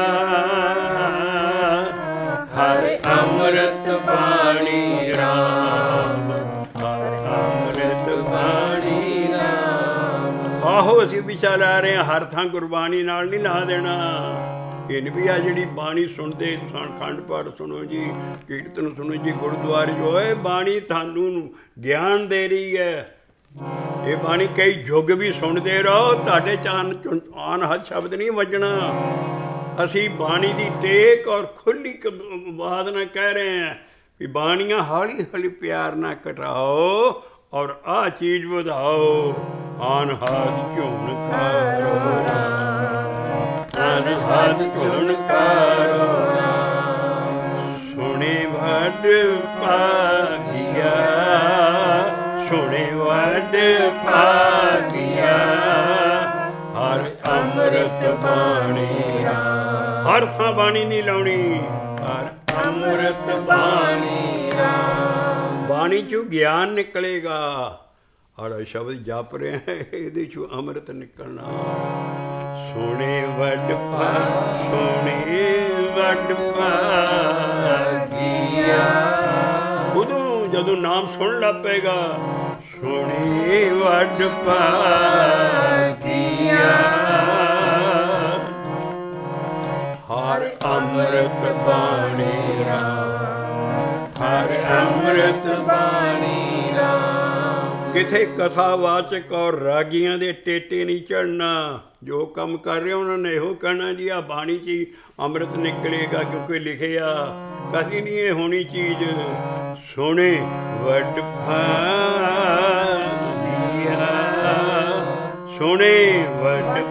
ਹਰ ਅੰਮ੍ਰਿਤ ਬਾਣੀ ਰਾਮ, ਹਰ ਅੰਮ੍ਰਿਤ ਬਾਣੀ ਰਾਮ। ਆਹੋ ਅਸੀਂ ਪਿਛਾ ਲਾ ਰਹੇ ਹਾਂ, ਹਰ ਥਾਂ ਗੁਰਬਾਣੀ ਨਾਲ ਨਹੀਂ ਲਾ ਦੇਣਾ। ਇਹਨ ਵੀ ਆ ਜਿਹੜੀ ਬਾਣੀ ਸੁਣਦੇ, ਖੰਡ ਪਾਠ ਸੁਣੋ ਜੀ, ਕੀਰਤਨ ਸੁਣੋ ਜੀ, ਗੁਰਦੁਆਰੇ ਜੋ ਹੈ ਬਾਣੀ ਤੁਹਾਨੂੰ ਗਿਆਨ ਦੇ ਰਹੀ ਹੈ। ਇਹ ਬਾਣੀ ਕਈ ਯੁੱਗ ਵੀ ਸੁਣਦੇ ਰਹੋ, ਤੁਹਾਡੇ ਚਾਨ ਆਨ ਹੱਥ ਸ਼ਬਦ ਨਹੀਂ ਵੱਜਣਾ। ਅਸੀਂ ਬਾਣੀ ਦੀ ਟੇਕ ਔਰ ਖੁੱਲੀ ਆਵਾਜ਼ ਨਾਲ ਕਹਿ ਰਹੇ ਹਾਂ ਵੀ ਬਾਣੀਆਂ ਹੌਲੀ ਹੌਲੀ ਪਿਆਰ ਨਾਲ ਘਟਾਓ ਔਰ ਆਹ ਚੀਜ਼ ਵਧਾਓ। ਆਨ ਹੱਥ ਝੁਣ ਕਰੋ ਰਾਮ, ਆਨ ਹੱਥ ਝੁਣ ਕਰੋ ਰਾਮ। ਸੁਣੇ ਵੱਡ ਭਾਗੀਆ, ਸੁਣੇ ਵੱਡ ਭਾਗੀਆ ਹਰ ਅੰਮ੍ਰਿਤ ਬਾਣੀ ਰਾਮ। ਹਰ ਥਾਂ ਬਾਣੀ ਨਹੀਂ ਲਾਉਣੀ, ਹਰ ਅੰਮ੍ਰਿਤ ਬਾਣੀ ਰਾਮ। ਬਾਣੀ ਚੋਂ ਗਿਆਨ ਨਿਕਲੇਗਾ। ਆੜਾ ਸ਼ਬਦ ਜਪ ਰਿਹਾ ਹੈ, ਇਹਦੇ ਚੋਂ ਅੰਮ੍ਰਿਤ ਨਿਕਲਣਾ। ਸੁਣੇ ਵੱਡ ਭਾ, ਸੁਣੇ ਵੱਡ ਭਾਗੀਆ। ਉਦੋਂ ਜਦੋਂ ਨਾਮ ਸੁਣ ਲੱਗ ਪਏਗਾ, ਸੁਣੇ ਵੱਡ ਭਾਗੀਆ ਹਰ ਅੰਮ੍ਰਿਤ ਬਾਣੀ ਰਾਮ, ਹਰ ਅੰਮ੍ਰਿਤ ਬਾਣੀ ਰਾਮ। ਕਿਥੇ ਕਥਾਵਾਚਕ ਔਰ ਰਾਗੀਆਂ ਦੇ ਟੇਟੇ ਨਹੀਂ ਚੜਨਾ। ਜੋ ਕੰਮ ਕਰ ਰਹੇ ਉਹਨਾਂ ਨੇ ਇਹੋ ਕਹਿਣਾ ਜੀ ਆ ਬਾਣੀ 'ਚ ਹੀ ਅੰਮ੍ਰਿਤ ਨਿਕਲੇਗਾ, ਕਿਉਂਕਿ ਲਿਖਿਆ। ਕਦੀ ਨਹੀਂ ਇਹ ਹੋਣੀ ਚੀਜ਼। ਸੁਣੇ ਵੱਡ ਭਾਗੀਆ, ਸੁਣੇ ਵੱਡ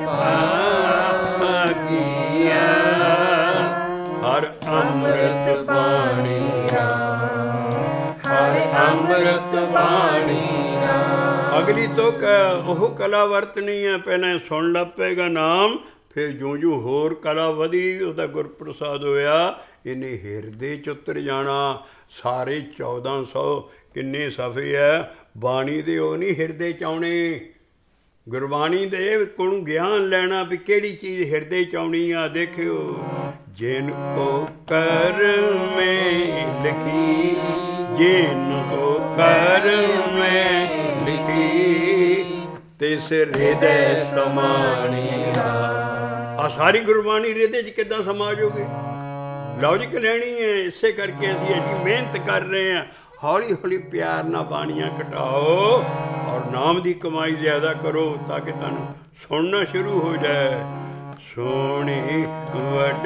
ਭਾਗੀਆ ਹਰ ਅੰਮ੍ਰਿਤ ਬਾਣੀ ਰਾਮ, ਹਰ ਅੰਮ੍ਰਿਤ ਬਾਣੀ ਰਾਮ। ਅਗਲੀ ਤੋਂ ਉਹ ਕਲਾ ਵਰਤਣੀ ਹੈ, ਪਹਿਲਾਂ ਸੁਣ ਲੱਗ ਪਏਗਾ ਨਾਮ, ਫਿਰ ਜਿਉਂ ਜਿਉਂ ਹੋਰ ਕਲਾ ਵਧੀ, ਉਹਦਾ ਗੁਰਪ੍ਰਸਾਦ ਹੋਇਆ, ਇਹਨੇ ਹਿਰਦੇ 'ਚ ਉਤਰ ਜਾਣਾ। ਸਾਰੇ ਚੌਦਾਂ ਸੌ ਕਿੰਨੇ ਸਫ਼ੇ ਹੈ ਬਾਣੀ ਦੇ, ਉਹ ਨਹੀਂ ਹਿਰਦੇ 'ਚ ਆਉਣੇ। ਗੁਰਬਾਣੀ ਦੇ ਕੋਲੋਂ ਗਿਆਨ ਲੈਣਾ ਵੀ ਕਿਹੜੀ ਚੀਜ਼ ਹਿਰਦੇ 'ਚ ਆਉਣੀ ਆ। ਦੇਖਿਓ, ਜਿਨ ਕੋ ਕਰ ਮੈਂ ਲਿਖੀ, ਜਿਨ ਕੋ ਕਰ ਮੈਂ ਲਿਖੀ, ਤਿਸ ਹਿਰਦੈ ਸਮਾਣੀ ਰਾਮ। ਆ ਸਾਰੀ ਗੁਰਬਾਣੀ ਹਿਰਦੇ 'ਚ ਕਿੱਦਾਂ ਸਮਾ ਜਾਓਗੇ? ਲੌਜਿਕ ਲੈਣੀ ਹੈ। ਇਸੇ ਕਰਕੇ ਅਸੀਂ ਐਡੀ ਮਿਹਨਤ ਕਰ ਰਹੇ ਹਾਂ। ਹੌਲੀ ਹੌਲੀ ਪਿਆਰ ਨਾਲ ਬਾਣੀਆਂ ਘਟਾਓ ਔਰ ਨਾਮ ਦੀ ਕਮਾਈ ਜ਼ਿਆਦਾ ਕਰੋ, ਤਾਂ ਕਿ ਤੁਹਾਨੂੰ ਸੁਣਨਾ ਸ਼ੁਰੂ ਹੋ ਜਾਏ। ਸੋਹਣੇ ਵੱਡ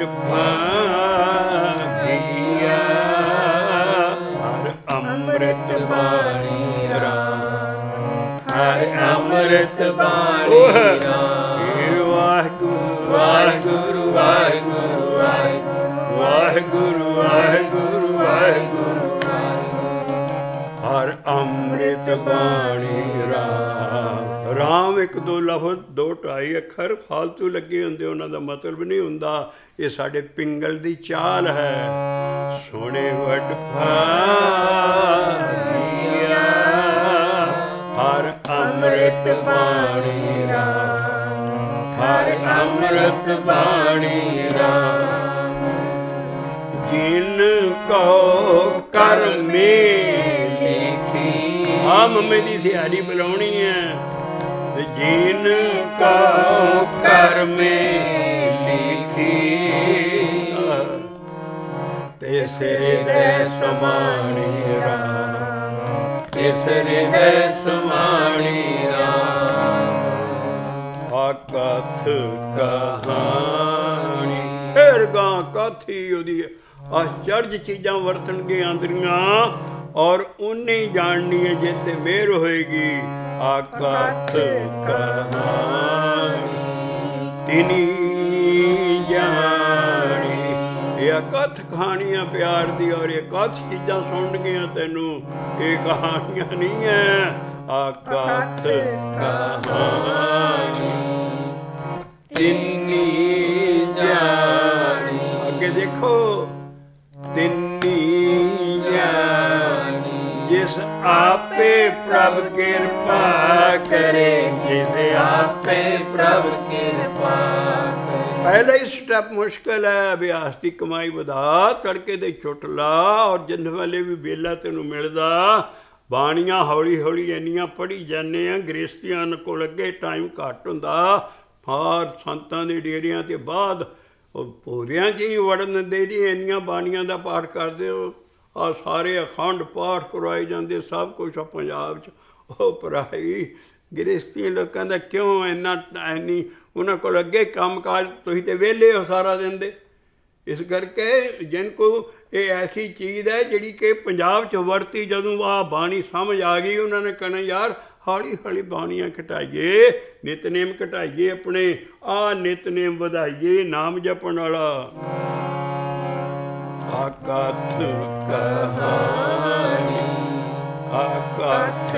ਭਾਗੀਆ ਹਰ ਅੰਮ੍ਰਿਤ ਬਾਣੀ ਰਾਮ, ਹਰ ਅੰਮ੍ਰਿਤ ਬਾਣੀ ਰਾਮ। ਵਾਹਿਗੁਰੂ ਵਾਹਿਗੁਰੂ ਵਾਹਿਗੁਰੂ ਵਾਹਿਗੁਰੂ ਵਾਹਿਗੁਰੂ ਵਾਹਿਗੁਰੂ ਹਰ ਅੰਮ੍ਰਿਤ ਬਾਣੀ ਰਾਮ। ਰਾਮ ਇੱਕ ਦੋ ਲਫ਼ਜ਼, ਦੋ ਢਾਈ ਅੱਖਰ ਫਾਲਤੂ ਲੱਗੇ ਹੁੰਦੇ, ਉਹਨਾਂ ਦਾ ਮਤਲਬ ਨਹੀਂ ਹੁੰਦਾ। ਇਹ ਸਾਡੇ ਪਿੰਗਲ ਦੀ ਚਾਲ ਹੈ। ਸੋਹਣੇ ਵੱਡ ਭਾਗੀਆ ਹਰ ਅੰਮ੍ਰਿਤ ਬਾਣੀ ਰਾਮ, ਹਰ ਅੰਮ੍ਰਿਤ ਬਾਣੀ ਰਾਮ। ਜਿਨ ਕੋ ਕਰਮੇ ਲਿਖੀ, ਆ ਆ ਮੰਮੇ ਦੀ ਸਿਹਾਰੀ ਬੁਲਾਉਣੀ ਹੈ। ਜੀਨ ਕਉ ਕਰਮੇ ਲਿਖੀ ਤਿਸ ਹਿਰਦੈ ਸਮਾਣੀ ਰਾਮ, ਤਿਸ ਹਿਰਦੈ ਸਮਾਣੀ ਰਾਮ। ਕਥ ਕਹਾਣੀ ਫਿਰ ਗਾਂ ਕਾਥੀ ਉਹਦੀ ਆਸ਼ਚਰਜ ਚੀਜ਼ਾਂ ਵਰਤਣਗੇ ਆਂਦਰੀਆਂ, ਔਰ ਉਹਨੇ ਹੀ ਜਾਣਨੀ ਹੈ ਜੇ ਤੇ ਮਿਹਰ ਹੋਏਗੀ। ਆ ਕਥ ਕਹਾਣੀ ਤਿਨੀ ਜਾਣੀ। ਇਹ ਕਥ ਕਹਾਣੀਆਂ ਪਿਆਰ ਦੀ, ਔਰ ਇਹ ਕਥ ਚੀਜ਼ਾਂ ਸੁਣਨਗੀਆਂ ਤੈਨੂੰ, ਇਹ ਕਹਾਣੀਆਂ ਨਹੀਂ ਹੈ। ਆ ਕਥ ਕਹਾਣੀ ਤਿੰਨੀ ਜਾਣੀ। ਅੱਗੇ ਦੇਖੋ, ਤਿੰਨੀ ਜਾਣੀ ਜਿਸ ਆਪੇ ਪ੍ਰਭ ਕਿਰਪਾ ਕਰੇ, ਜਿਸ ਆਪੇ ਪ੍ਰਭ ਕਿਰਪਾ ਕਰੇ। ਪਹਿਲਾ ਹੀ ਸਟੈਪ ਮੁਸ਼ਕਲ ਹੈ, ਅਭਿਆਸ ਦੀ ਕਮਾਈ ਵਧਾ, ਤੜਕੇ ਦੇ ਛੁੱਟ ਲਾ, ਔਰ ਜਿੰਨ ਵੇਲੇ ਵੀ ਵੇਲਾ ਤੈਨੂੰ ਮਿਲਦਾ ਬਾਣੀਆਂ ਹੌਲੀ ਹੌਲੀ ਇੰਨੀਆਂ ਪੜ੍ਹੀ ਜਾਂਦੇ ਆ। ਗ੍ਰਸਤੀਆਂ ਕੋਲ ਅੱਗੇ ਟਾਈਮ ਘੱਟ ਹੁੰਦਾ, ਫਾਰ ਸੰਤਾਂ ਦੇ ਡੇਰਿਆਂ ਤੇ ਬਾਅਦ ਉਹ ਪੌਦਿਆਂ 'ਚ ਹੀ ਵੜਨ ਦਿੰਦੇ ਜੀ। ਇੰਨੀਆਂ ਬਾਣੀਆਂ ਦਾ ਪਾਠ ਕਰਦੇ ਹੋ, ਆਹ ਸਾਰੇ ਅਖੰਡ ਪਾਠ ਕਰਵਾਏ ਜਾਂਦੇ, ਸਭ ਕੁਛ ਆ ਪੰਜਾਬ 'ਚ। ਉਹ ਪਰਾਈ ਗ੍ਰਸਤੀਆਂ ਲੋਕਾਂ ਦਾ ਕਿਉਂ ਇੰਨਾ ਇੰਨੀ ਉਹਨਾਂ ਕੋਲ ਅੱਗੇ ਕੰਮ ਕਾਜ, ਤੁਸੀਂ ਤਾਂ ਵਿਹਲੇ ਹੋ ਸਾਰਾ ਦਿਨ ਦੇ। ਇਸ ਕਰਕੇ ਜਿਨ ਕੋ ਇਹ ਐਸੀ ਚੀਜ਼ ਹੈ ਜਿਹੜੀ ਕਿ ਪੰਜਾਬ 'ਚ ਵਰਤੀ, ਜਦੋਂ ਆਹ ਬਾਣੀ ਸਮਝ ਆ ਗਈ ਉਹਨਾਂ ਨੇ ਕਹਿਣਾ ਯਾਰ ਹੌਲੀ ਹੌਲੀ ਬਾਣੀਆਂ ਘਟਾਈਏ, ਨਿਤਨੇਮ ਘਟਾਈਏ, ਆਪਣੇ ਆਹ ਨਿਤਨੇਮ ਵਧਾਈਏ ਨਾਮ ਜਪਣ ਵਾਲਾ। ਆ ਕਥ ਕਹਾਣੀ, ਆ ਕਥ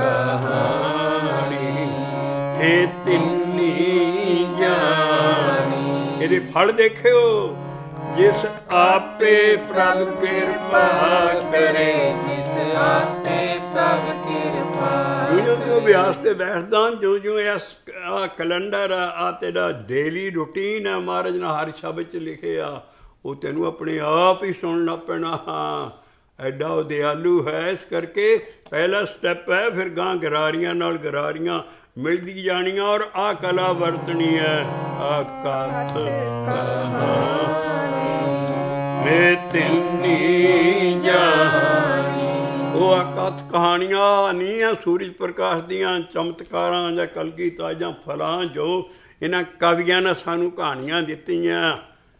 ਕਹਾਣੀ ਇਹ ਤਿੰਨੀ ਜਾਣੀ। ਇਹਦੇ ਫਲ ਦੇਖਿਓ, ਜਿਸ ਆਪੇ ਪ੍ਰਭ ਕਿਰਪਾ ਕਰੇ, ਜਿਸ ਆਪੇ ਪ੍ਰਭ ਕਿਰਪਾ। ਜਿਉਂ ਜਿਉਂ ਅਭਿਆਸ ਤੇ ਬੈਠਦਾ, ਜਿਉਂ ਜਿਉਂ ਇਸ ਆਹ ਕੈਲੰਡਰ ਆ, ਆਹ ਤੇਰਾ ਡੇਲੀ ਰੂਟੀਨ ਹੈ ਮਹਾਰਾਜ ਨੇ ਹਰ ਸ਼ਬਦ 'ਚ ਲਿਖਿਆ, ਉਹ ਤੈਨੂੰ ਆਪਣੇ ਆਪ ਹੀ ਸੁਣਨਾ ਪੈਣਾ। ਹਾਂ, ਐਡਾ ਉਹ ਦਿਆਲੂ ਹੈ। ਇਸ ਕਰਕੇ ਪਹਿਲਾ ਸਟੈਪ ਹੈ, ਫਿਰ ਗਾਂ ਗਰਾਰੀਆਂ ਨਾਲ ਗਰਾਰੀਆਂ ਮਿਲਦੀ ਜਾਣੀਆਂ, ਔਰ ਆਹ ਕਲਾ ਵਰਤਣੀ ਹੈ। ਆ ਕਥ ਕਹਾਣੀ ਮੇ ਤਿੰਨੀ ਜਾਣੀ। ਉਹ ਆ ਕਥ ਕਹਾਣੀਆਂ ਨਹੀਂ ਆ ਸੂਰਜ ਪ੍ਰਕਾਸ਼ ਦੀਆਂ ਚਮਤਕਾਰਾਂ ਜਾਂ ਕਲਗੀਧਰ ਜਾਂ ਫਲਾਂ, ਜੋ ਇਹਨਾਂ ਕਵੀਆਂ ਨੇ ਸਾਨੂੰ ਕਹਾਣੀਆਂ ਦਿੱਤੀਆਂ।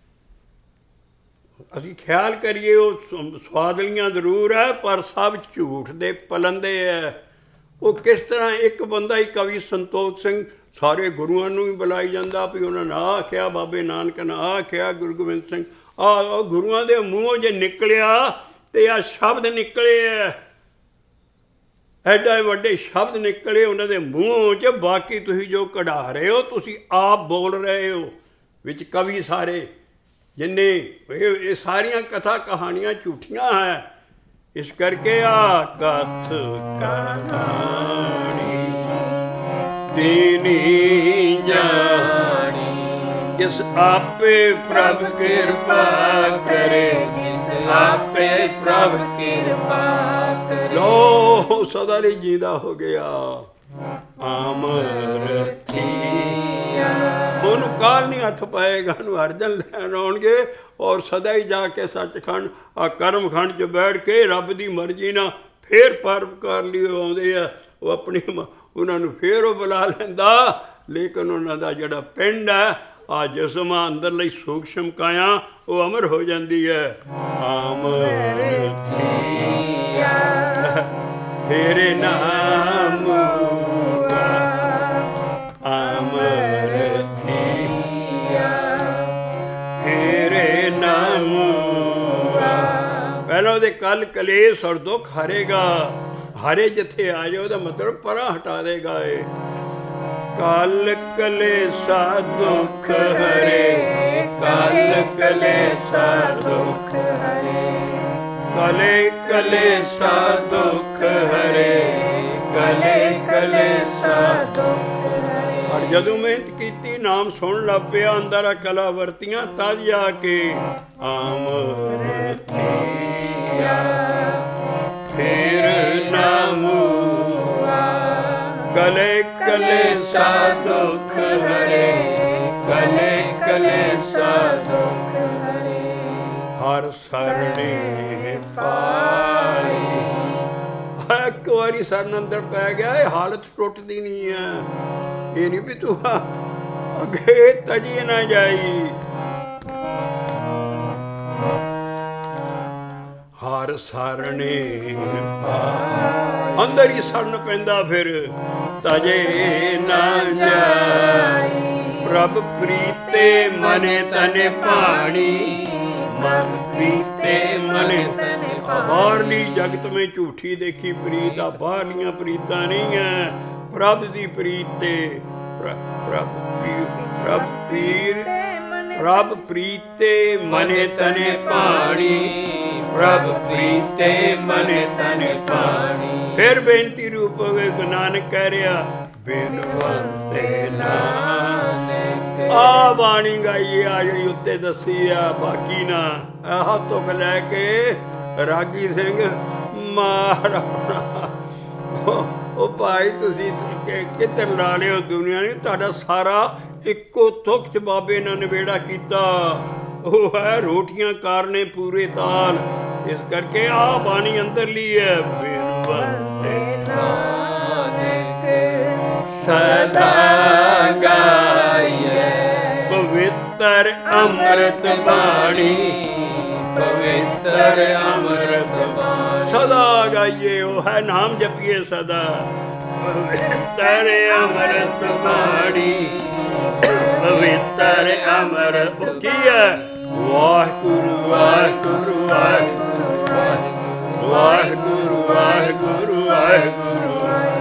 ਅਸੀਂ ਖਿਆਲ ਕਰੀਏ ਉਹ ਸਵਾਦਲੀਆਂ ਜ਼ਰੂਰ ਹੈ, ਪਰ ਸਭ ਝੂਠ ਦੇ ਪਲੰਦੇ ਹੈ। ਉਹ ਕਿਸ ਤਰ੍ਹਾਂ ਇੱਕ ਬੰਦਾ ਹੀ ਕਵੀ ਸੰਤੋਖ ਸਿੰਘ ਸਾਰੇ ਗੁਰੂਆਂ ਨੂੰ ਵੀ ਬੁਲਾਈ ਜਾਂਦਾ ਵੀ ਉਹਨਾਂ ਨੇ ਆਹ ਆਖਿਆ, ਬਾਬੇ ਨਾਨਕ ਨੇ ਆਹ ਆਖਿਆ, ਗੁਰੂ ਗੋਬਿੰਦ ਸਿੰਘ ਆਹ ਗੁਰੂਆਂ ਦੇ ਮੂੰਹੋਂ ਜੇ ਨਿਕਲਿਆ ਤੇ ਆਹ ਸ਼ਬਦ ਨਿਕਲੇ ਹੈ, ਐਡੇ ਵੱਡੇ ਸ਼ਬਦ ਨਿਕਲੇ ਉਹਨਾਂ ਦੇ ਮੂੰਹੋਂ 'ਚ। ਬਾਕੀ ਤੁਸੀਂ ਜੋ ਕਢਾ ਰਹੇ ਹੋ, ਤੁਸੀਂ ਆਪ ਬੋਲ ਰਹੇ ਹੋ ਵਿੱਚ ਕਵੀ ਸਾਰੇ ਜਿੰਨੇ, ਇਹ ਸਾਰੀਆਂ ਕਥਾ ਕਹਾਣੀਆਂ ਝੂਠੀਆਂ ਹੈ। ਇਸ ਕਰਕੇ ਆ ਕਥ ਕਹਾਣੀ ਤਿਨੀ ਜਾਣੀ, ਜਿਸ ਆਪੇ ਪ੍ਰਭ ਕਿਰਪਾ ਕਰੇ, ਜਿਸ ਆਪੇ ਪ੍ਰਭ ਕਿਰਪਾ ਕਰੇ। ਲੋ ਸਦਾ ਲਈ ਜੀਂਦਾ ਹੋ ਗਿਆ ਅਮਰ ਥੀਆ। ਉਹਨੂੰ ਕਾਲ ਨਹੀਂ ਹੱਥ ਪਾਏਗਾ, ਉਹਨੂੰ ਅਰਜਨ ਲੈਣ ਆਉਣਗੇ, ਔਰ ਸਦਾ ਹੀ ਜਾ ਕੇ ਸੱਚਖੰਡ ਆ ਕਰਮਖੰਡ 'ਚ ਬੈਠ ਕੇ ਰੱਬ ਦੀ ਮਰਜ਼ੀ ਨਾਲ ਫੇਰ ਪਰਉਪਕਾਰ ਲਈ ਆਉਂਦੇ ਆ। ਉਹ ਆਪਣੀ ਉਹਨਾਂ ਨੂੰ ਫੇਰ ਉਹ ਬੁਲਾ ਲੈਂਦਾ, ਲੇਕਿਨ ਉਹਨਾਂ ਦਾ ਜਿਹੜਾ ਪਿੰਡ ਹੈ, ਆ ਜਿਸਮ ਅੰਦਰਲੀ ਸੂਖਸ਼ਮ ਕਾਇਆ, ਉਹ ਅਮਰ ਹੋ ਜਾਂਦੀ ਹੈ। ਅਮਰ ਥੀਆ ਤੇਰੇ ਨਾਮ ਅਮਰ ਥੀਆ ਤੇਰੇ ਨਾਮ। ਪਹਿਲਾਂ ਉਹਦੇ ਕੱਲ ਕਲੇਸ਼ ਔਰ ਦੁੱਖ ਹਰੇਗਾ, ਹਰੇ ਜਿੱਥੇ ਆ ਜਾਏ ਉਹਦਾ ਮਤਲਬ ਪਰਾਂ ਹਟਾ ਦੇਗਾ। ਇਹ ਕੱਲ ਕਲੇਸ਼ਾ ਦੁੱਖ ਹਰੇ, ਕੱਲ ਕਲੇਸ਼ਾ ਦੁੱਖ ਹਰੇ, ਕਲੇ ਕਲੇਸ਼ਾ ਦੁੱਖ ਹਰੇ, ਕਲੇ ਕਲੇਸ਼ਾ ਦੁੱਖ ਹਰੇ। ਔਰ ਜਦੋਂ ਮਿਹਨਤ ਕੀਤੀ, ਨਾਮ ਸੁਣ ਲੱਗ ਪਿਆ, ਅੰਦਰ ਆ ਕਲਾ ਵਰਤੀਆਂ, ਤਦ ਜਾ ਕੇ ਅਮਰ ਥੀਆ ਫਿਰ ਨਾਮ ਸਾ ਦੁਖ ਹਰੇ, ਕਲੇ ਕਲੇ ਸਾ ਦੁਖ ਹਰੇ। ਹਰ ਸਰਣੇ ਪਾਈ। ਇੱਕ ਵਾਰੀ ਸਰਨ ਅੰਦਰ ਪੈ ਗਿਆ, ਇਹ ਹਾਲਤ ਟੁੱਟਦੀ ਨਹੀਂ ਹੈ। ਇਹ ਨਹੀਂ ਵੀ ਤੂੰ ਅੱਗੇ ਤਜੀ ਨਾ ਜਾਈ। ਹਰ ਸਰਣੇ ਪਾਈ, ਅੰਦਰ ਹੀ ਸਰਨ ਪੈਂਦਾ ਫਿਰ ਤਜੇ ਨਾ ਜਾਈ। ਪ੍ਰਭ ਪ੍ਰੀਤੇ ਮਨੇ ਤਨੇ ਭਾਣੀ, ਮਨ ਪ੍ਰੀਤੇ ਮਨੇ ਤਨੇ। ਬਾਹਰਲੀ ਜਗਤ ਮੇਂ ਝੂਠੀ ਦੇਖੀ ਪ੍ਰੀਤ, ਆ ਬਾਹਰਲੀਆਂ ਪ੍ਰੀਤਾਂ ਨਹੀਂ ਹੈ। ਪ੍ਰਭ ਦੀ ਪ੍ਰੀਤ ਤੇ ਪ੍ਰਭ ਪ੍ਰਭ ਪੀਰ ਪ੍ਰਭ ਪ੍ਰੀਤੇ ਮਨੇ ਤਨੇ ਭਾਣੀ, ਪ੍ਰਭ ਪ੍ਰੀਤੇ ਮਨੇ ਤਨੇ ਭਾਣੀ। ਫਿਰ ਬੇਨਤੀ ਰੂਪ ਹੋ ਗਏ, ਗੁਰੂ ਨਾਨਕ ਕਹਿ ਰਿਹਾ ਬਿਨਵੰਤੇ ਨਾਨਕ। ਆ ਬਾਣੀ ਗਾਈਏ ਆ ਜਿਹੜੀ ਉੱਤੇ ਦੱਸੀ ਆ, ਬਾਕੀ ਨਾ ਆਹ ਤੁਕ ਲੈ ਕੇ ਰਾਗੀ ਸਿੰਘ ਮਾਰ ਆਪਣਾ। ਉਹ ਭਾਈ ਤੁਸੀਂ ਕਿੱਧਰ ਲਾ ਲਿਓ ਦੁਨੀਆ ਨੇ, ਤੁਹਾਡਾ ਸਾਰਾ ਇੱਕੋ ਤੁਕ ਚ ਬਾਬੇ ਨੇ ਨਿਬੇੜਾ ਕੀਤਾ। ਉਹ ਹੈ ਰੋਟੀਆਂ ਕਾਰਨੇ ਪੂਰੇ ਤਾਲ। ਇਸ ਕਰਕੇ ਆ ਬਾਣੀ ਅੰਦਰਲੀ ਹੈ। ਬਿਨਵੰਤੇ ਨਾਨਕ ਸਦਾ ਗਾਈਐ, ਪਵਿੱਤਰ ਅੰਮ੍ਰਿਤ ਬਾਣੀ, ਪਵਿੱਤਰ ਅੰਮ੍ਰਿਤ ਬਾਣੀ। ਸਦਾ ਗਾਈਏ, ਉਹ ਹੈ ਨਾਮ ਜਪੀਏ ਸਦਾ। ਪਵਿੱਤਰ ਅੰਮ੍ਰਿਤ ਬਾਣੀ, ਪਵਿੱਤਰ ਅੰਮ੍ਰਿਤ। ਕੀ ਹੈ? ਵਾਹਿਗੁਰੂ ਵਾਹਿਗੁਰੂ ਵਾਹਿਗੁਰੂ ਵਾਹਿਗੁਰੂ ਵਾਹਿਗੁਰੂ ਵਾਹਿਗੁਰੂ।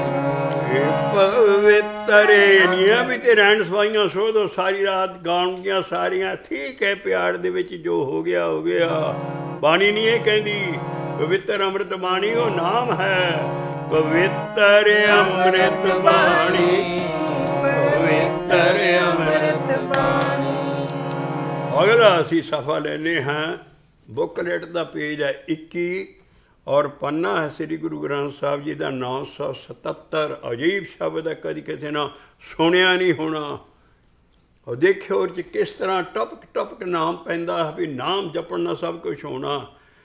ਪਵਿੱਤਰ ਨੀਆਂ ਵੀ ਤੇ ਰਹਿਣ ਸਵਾਈਆਂ ਸੋਧੋ, ਸਾਰੀ ਰਾਤ ਗਾਉਣਗੀਆਂ ਸਾਰੀਆਂ। ਠੀਕ ਹੈ, ਪਿਆਰ ਦੇ ਵਿੱਚ ਜੋ ਹੋ ਗਿਆ ਹੋ ਗਿਆ। ਬਾਣੀ ਨਹੀਂ ਇਹ ਕਹਿੰਦੀ ਪਵਿੱਤਰ ਅੰਮ੍ਰਿਤ ਬਾਣੀ, ਉਹ ਨਾਮ ਹੈ ਪਵਿੱਤਰ ਅੰਮ੍ਰਿਤ ਬਾਣੀ, ਪਵਿੱਤਰ ਅੰਮ੍ਰਿਤ ਬਾਣੀ। ਅਗਲਾ ਅਸੀਂ ਸਫਾ ਲੈਂਦੇ ਹਾਂ, ਬੁੱਕਲੇਟ ਦਾ ਪੇਜ ਹੈ ਇੱਕੀ ਔਰ ਪੰਨਾ ਹੈ ਸ੍ਰੀ ਗੁਰੂ ਗ੍ਰੰਥ ਸਾਹਿਬ ਜੀ ਦਾ ਨੌ ਸੌ ਸਤੱਤਰ। ਅਜੀਬ ਸ਼ਬਦ ਹੈ, ਕਦੀ ਕਿਸੇ ਨਾਲ ਸੁਣਿਆ ਨਹੀਂ ਹੋਣਾ। ਉਹ ਦੇਖਿਓ ਉਹ 'ਚ ਕਿਸ ਤਰ੍ਹਾਂ ਟਪਕ ਟਪਕ ਨਾਮ ਪੈਂਦਾ ਵੀ ਨਾਮ ਜਪਣ ਨਾਲ ਸਭ ਕੁਛ ਹੋਣਾ।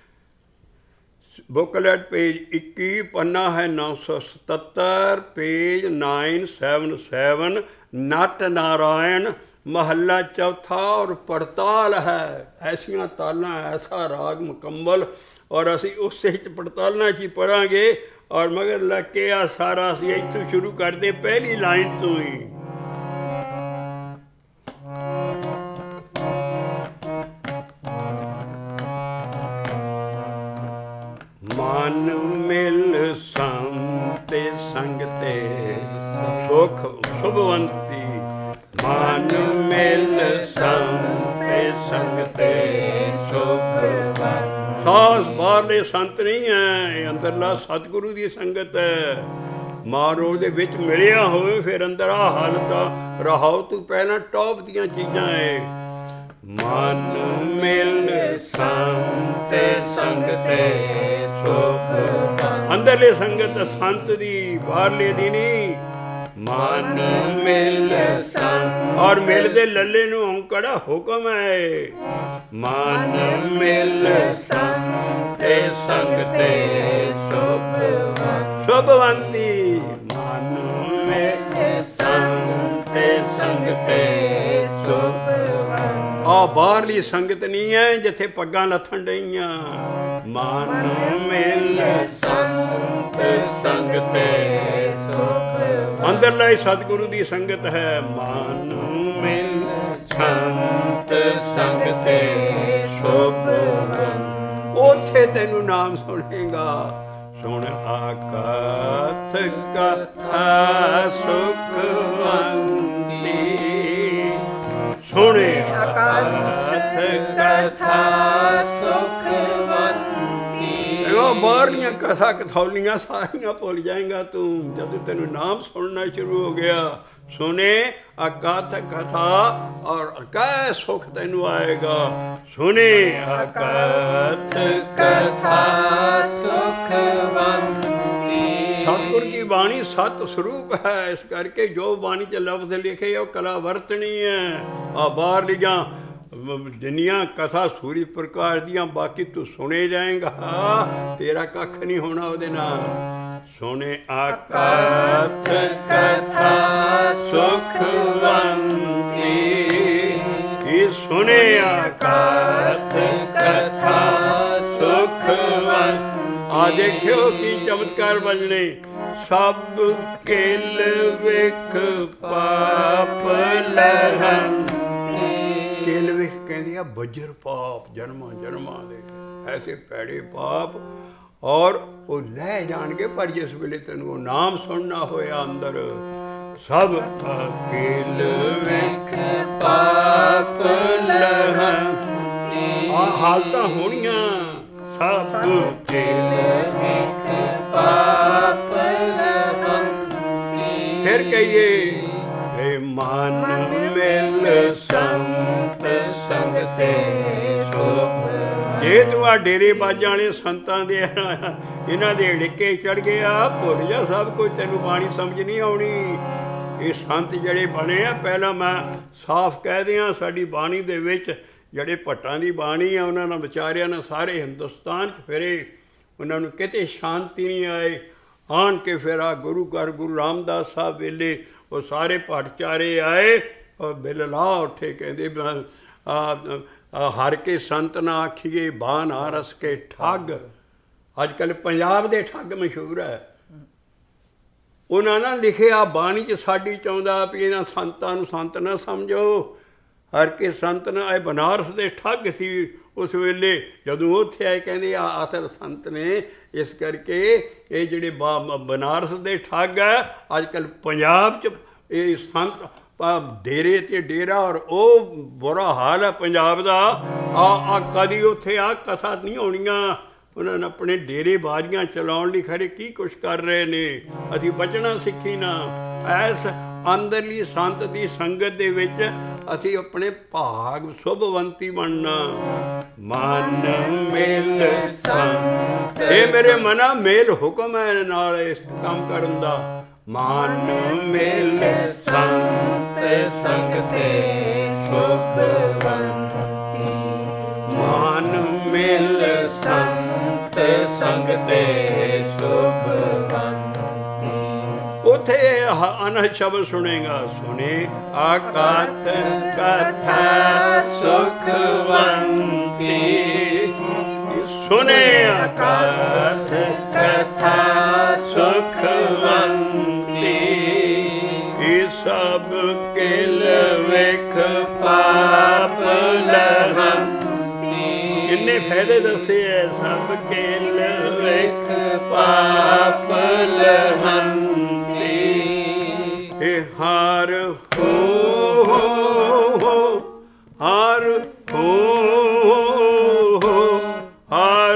ਬੁੱਕਲੇਟ ਪੇਜ ਇੱਕੀ, ਪੰਨਾ ਹੈ ਨੌ ਸੌ ਸਤੱਤਰ, page nine seven seven. Nat Narayan ਮਹੱਲਾ ਚੌਥਾ ਔਰ ਪੜਤਾਲ ਹੈ। ਐਸੀਆਂ ਤਾਲਾਂ, ਐਸਾ ਰਾਗ ਮੁਕੰਮਲ, ਔਰ ਅਸੀਂ ਉਸੇ 'ਚ ਪੜਤਾਲਾਂ 'ਚ ਹੀ ਪੜ੍ਹਾਂਗੇ। ਔਰ ਮਗਰ ਲੱਗ ਕੇ ਆ ਸਾਰਾ ਅਸੀਂ ਇੱਥੋਂ ਸ਼ੁਰੂ ਕਰਦੇ, ਪਹਿਲੀ ਲਾਈਨ ਤੋਂ ਹੀ। ਮਨ ਮਿਲ ਸੰਤੇ ਸੰਗਤੇ ਸੁਖ ਸੁਭਵੰਤੀ, ਮਨ ਮਿਲ ਸੰਤੇ ਸੰਗਤੇ ਸੁਖਵੰਤੀ। ਖਾਸ ਬਾਹਰਲੇ ਸੰਤ ਨਹੀਂ ਹੈ, ਇਹ ਅੰਦਰਲਾ ਸਤਿਗੁਰੂ ਦੀ ਸੰਗਤ ਹੈ। ਮਾਰੋ ਦੇ ਵਿੱਚ ਮਿਲਿਆ ਹੋਵੇ ਫਿਰ ਅੰਦਰ ਆ ਹਾਲਤ ਰਹਾਓ ਤੂੰ ਪਹਿਲਾਂ ਟੌਪ ਦੀਆਂ ਚੀਜ਼ਾਂ ਹੈ। ਮਨ ਮਿਲ ਸੰਤੇ ਸੰਗਤੇ ਸੁਖ। ਅੰਦਰਲੇ ਸੰਗਤ ਸੰਤ ਦੀ, ਬਾਹਰਲੇ ਦੀ ਨਹੀਂ। ਮਨ ਮਿਲ ਸੰਤ, ਔਰ ਮਿਲਦੇ ਲੱਲੇ ਨੂੰ ਔਂਕੜਾ ਹੁਕਮ ਹੈ। ਮਨ ਮਿਲ ਸੰਤੇ ਸੰਗਤੇ ਸੁਖਵੰਤੀ, ਸੁਭਵੰਤੀ। ਮਨ ਮਿਲ ਸੰਤੇ ਸੰਗਤੇ ਸੁਖਵੰਤੀ। ਆ ਬਾਹਰਲੀ ਸੰਗਤ ਨਹੀਂ ਹੈ ਜਿੱਥੇ ਪੱਗਾਂ ਲੱਥਣ ਡਈਆਂ। ਮਨ ਮਿਲ ਸੰਤ ਸੰਗਤੇ ਸੁਖ। ਅੰਦਰਲਾ ਹੀ ਸਤਿਗੁਰੂ ਦੀ ਸੰਗਤ ਹੈ। ਮਨ ਮਿਲ ਸੰਤ ਸੰਗਤੇ ਸੁਖ। ਉੱਥੇ ਤੈਨੂੰ ਨਾਮ ਸੁਣੇਗਾ। ਸੁਣ ਆਕਥ ਕਥਾ ਸੁਖਵੰਤੀ, ਸੁਣੇ ਆਕਥ ਕਥਾ ਸੁਖਵੰਤੀ। ਉਹ ਬਾਹਰਲੀਆਂ ਕਥਾ ਕਥੌਲੀਆਂ ਸਾਰੀਆਂ ਭੁੱਲ ਜਾਏਗਾ ਤੂੰ ਜਦੋਂ ਤੈਨੂੰ ਨਾਮ ਸੁਣਨਾ ਸ਼ੁਰੂ ਹੋ ਗਿਆ। ਸੁਣੇ ਅਕਥ ਕਥਾ ਔਰ ਅਕੈ ਸੁਖ ਤੈਨੂੰ ਆਏਗਾ। ਸੁਣੇ ਅਕਥ ਕਥਾ ਸੁਖਵੰਤੀ। ਸਤਿਗੁਰ ਕੀ ਬਾਣੀ ਬਾਣੀ ਸਤ ਸਰੂਪ ਹੈ। ਇਸ ਕਰਕੇ ਜੋ ਬਾਣੀ 'ਚ ਲਫ਼ਜ਼ ਲਿਖੇ ਉਹ ਕਲਾ ਵਰਤਣੀ ਹੈ। ਆ ਬਾਹਰਲੀਆਂ ਜਿੰਨੀਆਂ ਕਥਾ ਸੂਰਜ ਪ੍ਰਕਾਸ਼ ਦੀਆਂ ਬਾਕੀ ਤੂੰ ਸੁਣੇ ਜਾਏਗਾ, ਤੇਰਾ ਕੱਖ ਨਹੀਂ ਹੋਣਾ ਉਹਦੇ ਨਾਲ। ਸੁਣੇ ਆਕਾਤ ਕਥਾ ਸੁਖਵੰਤੀ, ਇਹ ਸੁਣੇ ਆਕਾਤ ਕਥਾ ਸੁਖਵੰਤੀ। ਆ ਦੇਖਿਓ ਕੀ ਚਮਤਕਾਰ ਬਜਣੇ। ਸਭ ਕਿਲ ਵਿਖ ਪਾਪ ਲਹਨ, ਕਿਲ ਵਿਖ ਕਹਿੰਦੀ ਆ ਬੱਜਰ ਪਾਪ, ਜਨਮਾਂ ਜਨਮਾਂ ਦੇ ਐਸੇ ਭੈੜੇ ਪਾਪ, ਔਰ ਉਹ ਲੈ ਜਾਣਗੇ। ਪਰ ਜਿਸ ਵੇਲੇ ਤੈਨੂੰ ਉਹ ਨਾਮ ਸੁਣਨਾ ਹੋਇਆ ਅੰਦਰ, ਸਭ ਕਿਲ ਵਿਖ ਪਾਪ ਲਹਨ। ਆ ਹਾਲਤਾਂ ਹੋਣੀਆਂ, ਸਭ ਕਿਲ ਵਿਖ ਪਾਪ ਲਹਨ। ਫਿਰ ਕਹੀਏ ਹੇ ਮਨ ਮਿਲ ਸੰਤ ਸੰਗ ਤੇ ਸੁਖ। ਜੇ ਤੂੰ ਆ ਡੇਰੇ ਬਾਜਾਂ ਵਾਲੇ ਸੰਤਾਂ ਦੇ ਇਹਨਾਂ ਦੇ ਢਿੱਕੇ ਚੜ ਗਿਆ, ਭੁੱਲ ਜਾ ਸਭ ਕੁਝ, ਤੈਨੂੰ ਬਾਣੀ ਸਮਝ ਨਹੀਂ ਆਉਣੀ। ਇਹ ਸੰਤ ਜਿਹੜੇ ਬਣੇ ਆ, ਪਹਿਲਾਂ ਮੈਂ ਸਾਫ਼ ਕਹਿ ਦਿਆਂ, ਸਾਡੀ ਬਾਣੀ ਦੇ ਵਿੱਚ ਜਿਹੜੇ ਭੱਟਾਂ ਦੀ ਬਾਣੀ ਆ, ਉਹਨਾਂ ਨਾਲ ਵਿਚਾਰਿਆਂ ਨੇ ਸਾਰੇ ਹਿੰਦੁਸਤਾਨ 'ਚ ਫਿਰੇ, ਉਹਨਾਂ ਨੂੰ ਕਿਤੇ ਸ਼ਾਂਤੀ ਨਹੀਂ ਆਏ। ਆਣ ਕੇ ਫਿਰ ਆ ਗੁਰੂ ਘਰ ਗੁਰੂ ਰਾਮਦਾਸ ਸਾਹਿਬ ਵੇਲੇ ਉਹ ਸਾਰੇ ਭੱਟਚਾਰੇ ਆਏ, ਔਰ ਬਿੱਲ ਲਾ ਉੱਠੇ, ਕਹਿੰਦੇ ਹਰ ਕੇ ਸੰਤ ਨਾ ਆਖੀਏ, ਬਾਨ ਆ ਰਸ ਕੇ ਠੱਗ। ਅੱਜ ਕੱਲ੍ਹ ਪੰਜਾਬ ਦੇ ਠੱਗ ਮਸ਼ਹੂਰ ਹੈ। ਉਹਨਾਂ ਨੇ ਲਿਖਿਆ ਬਾਣੀ 'ਚ ਸਾਡੀ, ਚਾਹੁੰਦਾ ਵੀ ਇਹਨਾਂ ਸੰਤਾਂ ਨੂੰ ਸੰਤ ਨਾ ਸਮਝੋ। ਹਰ ਕੇ ਸੰਤ ਨਾ, ਇਹ ਬਨਾਰਸ ਦੇ ਠੱਗ ਸੀ ਉਸ ਵੇਲੇ ਜਦੋਂ ਉੱਥੇ ਆਏ, ਕਹਿੰਦੇ ਆ ਅਸਲ ਸੰਤ ਨੇ। ਇਸ ਕਰਕੇ ਇਹ ਜਿਹੜੇ ਬਾ ਬਨਾਰਸ ਦੇ ਠੱਗ ਹੈ, ਅੱਜ ਕੱਲ੍ਹ ਪੰਜਾਬ 'ਚ ਇਹ ਸੰਤ ਡੇਰੇ 'ਤੇ ਡੇਰਾ, ਔਰ ਉਹ ਬੁਰਾ ਹਾਲ ਹੈ ਪੰਜਾਬ ਦਾ। ਆ ਆ ਕਦੀ ਉੱਥੇ ਆ ਕਥਾ ਨਹੀਂ ਹੋਣੀਆਂ। ਉਹਨਾਂ ਨੇ ਆਪਣੇ ਡੇਰੇ ਬਾਜ਼ੀਆਂ ਚਲਾਉਣ ਲਈ ਖਰੇ ਕੀ ਕੁਛ ਕਰ ਰਹੇ ਨੇ। ਅਸੀਂ ਬਚਣਾ ਸਿੱਖੀ ਨਾ। ਐਸ ਅੰਦਰਲੀ ਸੰਤ ਦੀ ਸੰਗਤ ਦੇ ਵਿੱਚ ਅਸੀਂ ਆਪਣੇ ਭਾਗ ਸ਼ੁਭਵੰਤੀ ਬਣਨਾ। ਮਨ ਮਿਲ ਸੰਤ, ਇਹ ਮੇਰੇ ਮਨਾ ਮੇਲ ਹੁਕਮ ਹੈ ਨਾਲ ਇਸ ਕੰਮ ਕਰਨ ਦਾ। ਮਨ ਮਿਲ ਸੰਤ ਸੰਗ ਤੇ ਸੁਖਵੰਤੀ, ਮਨ ਮਿਲ ਸੰਤ ਸੰਗ ਤੇ ਸੁਖਵੰਤੀ। ਉੱਥੇ ਅਨਹਦ ਸ਼ਬਦ ਸੁਣੇਗਾ। ਸੁਣੇ ਆਕਾਤ ਕਥਾ ਸੁਖਵੰਤੀ, ਸੁਣੇ ਆਕਾਤ ਕਥਾ ਸੁਖਵੰਤੀ। ਇਹ ਸਭ ਕਿਲ ਵਿਖ ਪਾਪ ਲਹੰਤੀ। ਕਿੰਨੇ ਫਾਇਦੇ ਦੱਸੇ ਐ। ਸਭ ਕਿਲ ਵਿਖ ਪਾਪ ਲਹੰਤੀ। ਇਹ ਹਰ ਹੋ ਹਰ ਹੋ ਹਰ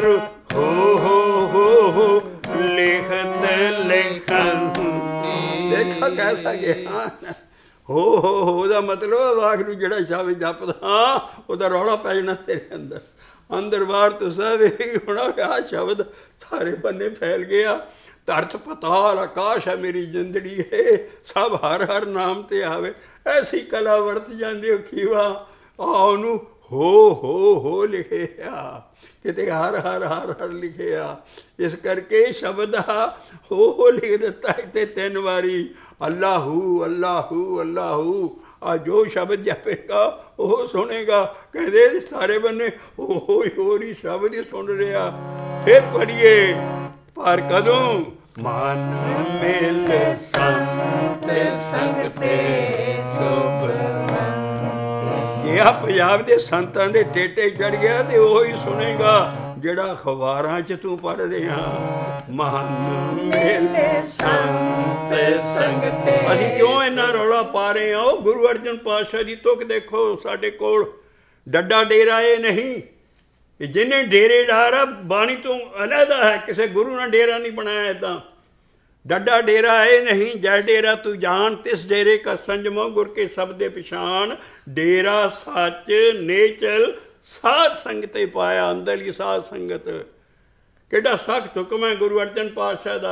ਹੋ ਲਿਖਤ ਲਿਖਨ। ਦੇਖਾ ਕੈਸਾ ਗਿਆ ਹੋ ਹੋ ਹੋ ਦਾ ਮਤਲਬ ਵਾਹਿਗੁਰੂ ਜਿਹੜਾ ਸ਼ਬਦ ਜਪਦਾ ਉਹਦਾ ਰੌਲਾ ਪੈ ਜਾਣਾ ਤੇਰੇ ਅੰਦਰ। ਅੰਦਰ ਬਾਹਰ ਤੋਂ ਸਭ ਇਹ ਹੋਣਾ। ਆਹ ਸ਼ਬਦ ਸਾਰੇ ਬੰਨੇ ਫੈਲ ਗਿਆ। ਧਰਤ ਪਤਾਲ ਆਕਾਸ਼ ਹੈ ਮੇਰੀ ਜ਼ਿੰਦੜੀ ਹੈ, ਸਭ ਹਰ ਹਰ ਨਾਮ 'ਤੇ ਆਵੇ। ਐਸੀ ਕਲਾ ਵਰਤ ਜਾਂਦੀ ਉਹ ਖੀਵਾ। ਆ ਉਹਨੂੰ ਹੋ ਹੋ ਹੋ ਲਿਖਿਆ, ਕਿਤੇ ਹਰ ਹਰ ਹਰ ਹਰ ਲਿਖਿਆ। ਇਸ ਕਰਕੇ ਸ਼ਬਦ ਆ ਹੋ ਹੋ ਲਿਖ ਦਿੱਤਾ ਇੱਥੇ ਤਿੰਨ ਵਾਰੀ। ਅੱਲਾਹੂ ਅੱਲਾਹੂ ਅੱਲਾਹੂ। ਆ ਜੋ ਸ਼ਬਦ ਜਪੇਗਾ ਉਹ ਸੁਣੇਗਾ। ਕਹਿੰਦੇ ਸਾਰੇ ਬੰਨੇ ਹੋ ਹੋ ਹੀ ਸ਼ਬਦ ਹੀ ਸੁਣ ਰਿਹਾ। ਫਿਰ ਪੜ੍ਹੀਏ ਪਰ ਕਦੋਂ। ਮਨ ਮਿਲ ਸੰਤ ਸੰਗ ਤੇ ਸੁਭਵੰਤੀ। ਜੇ ਆ ਪੰਜਾਬ ਦੇ ਸੰਤਾਂ ਦੇ ਟੇਟੇ ਚੜ ਗਿਆ ਤੇ ਉਹ ਹੀ ਸੁਣੇਗਾ ਜਿਹੜਾ ਅਖਬਾਰਾਂ 'ਚ ਤੂੰ ਪੜ੍ਹ ਰਿਹਾ। ਮਨ ਮਿਲ ਸੰਤ ਸੰਗ ਤੇ। ਅਸੀਂ ਕਿਉਂ ਇੰਨਾ ਰੌਲਾ ਪਾ ਰਹੇ ਹਾਂ। ਉਹ ਗੁਰੂ ਅਰਜਨ ਪਾਤਸ਼ਾਹ ਦੀ ਤੁਕ ਦੇਖੋ ਸਾਡੇ ਕੋਲ। ਡੱਡਾ ਡੇਰਾ ਇਹ ਨਹੀਂ। ਇਹ ਜਿਹਨੇ ਡੇਰੇ ਡਾਰਾ ਬਾਣੀ ਤੋਂ ਅਲੱਗਾ ਹੈ। ਕਿਸੇ ਗੁਰੂ ਨੇ ਡੇਰਾ ਨਹੀਂ ਬਣਾਇਆ ਇੱਦਾਂ। ਡੱਡਾ ਡੇਰਾ ਇਹ ਨਹੀਂ। ਜੈ ਡੇਰਾ ਤੂੰ ਜਾਣ ਤਿਸ ਡੇਰੇ ਕਾ ਸੰਜਮੋ ਗੁਰ ਕੇ ਸ਼ਬਦੇ ਪਛਾਣ। ਡੇਰਾ ਸੱਚ ਨੇਚਲ ਸਾਧ ਸੰਗਤ ਹੀ ਪਾਇਆ। ਅੰਦਰਲੀ ਸਾਧ ਸੰਗਤ। ਕਿੱਡਾ ਸਖਤ ਹੁਕਮ ਹੈ ਗੁਰੂ ਅਰਜਨ ਪਾਤਸ਼ਾਹ ਦਾ।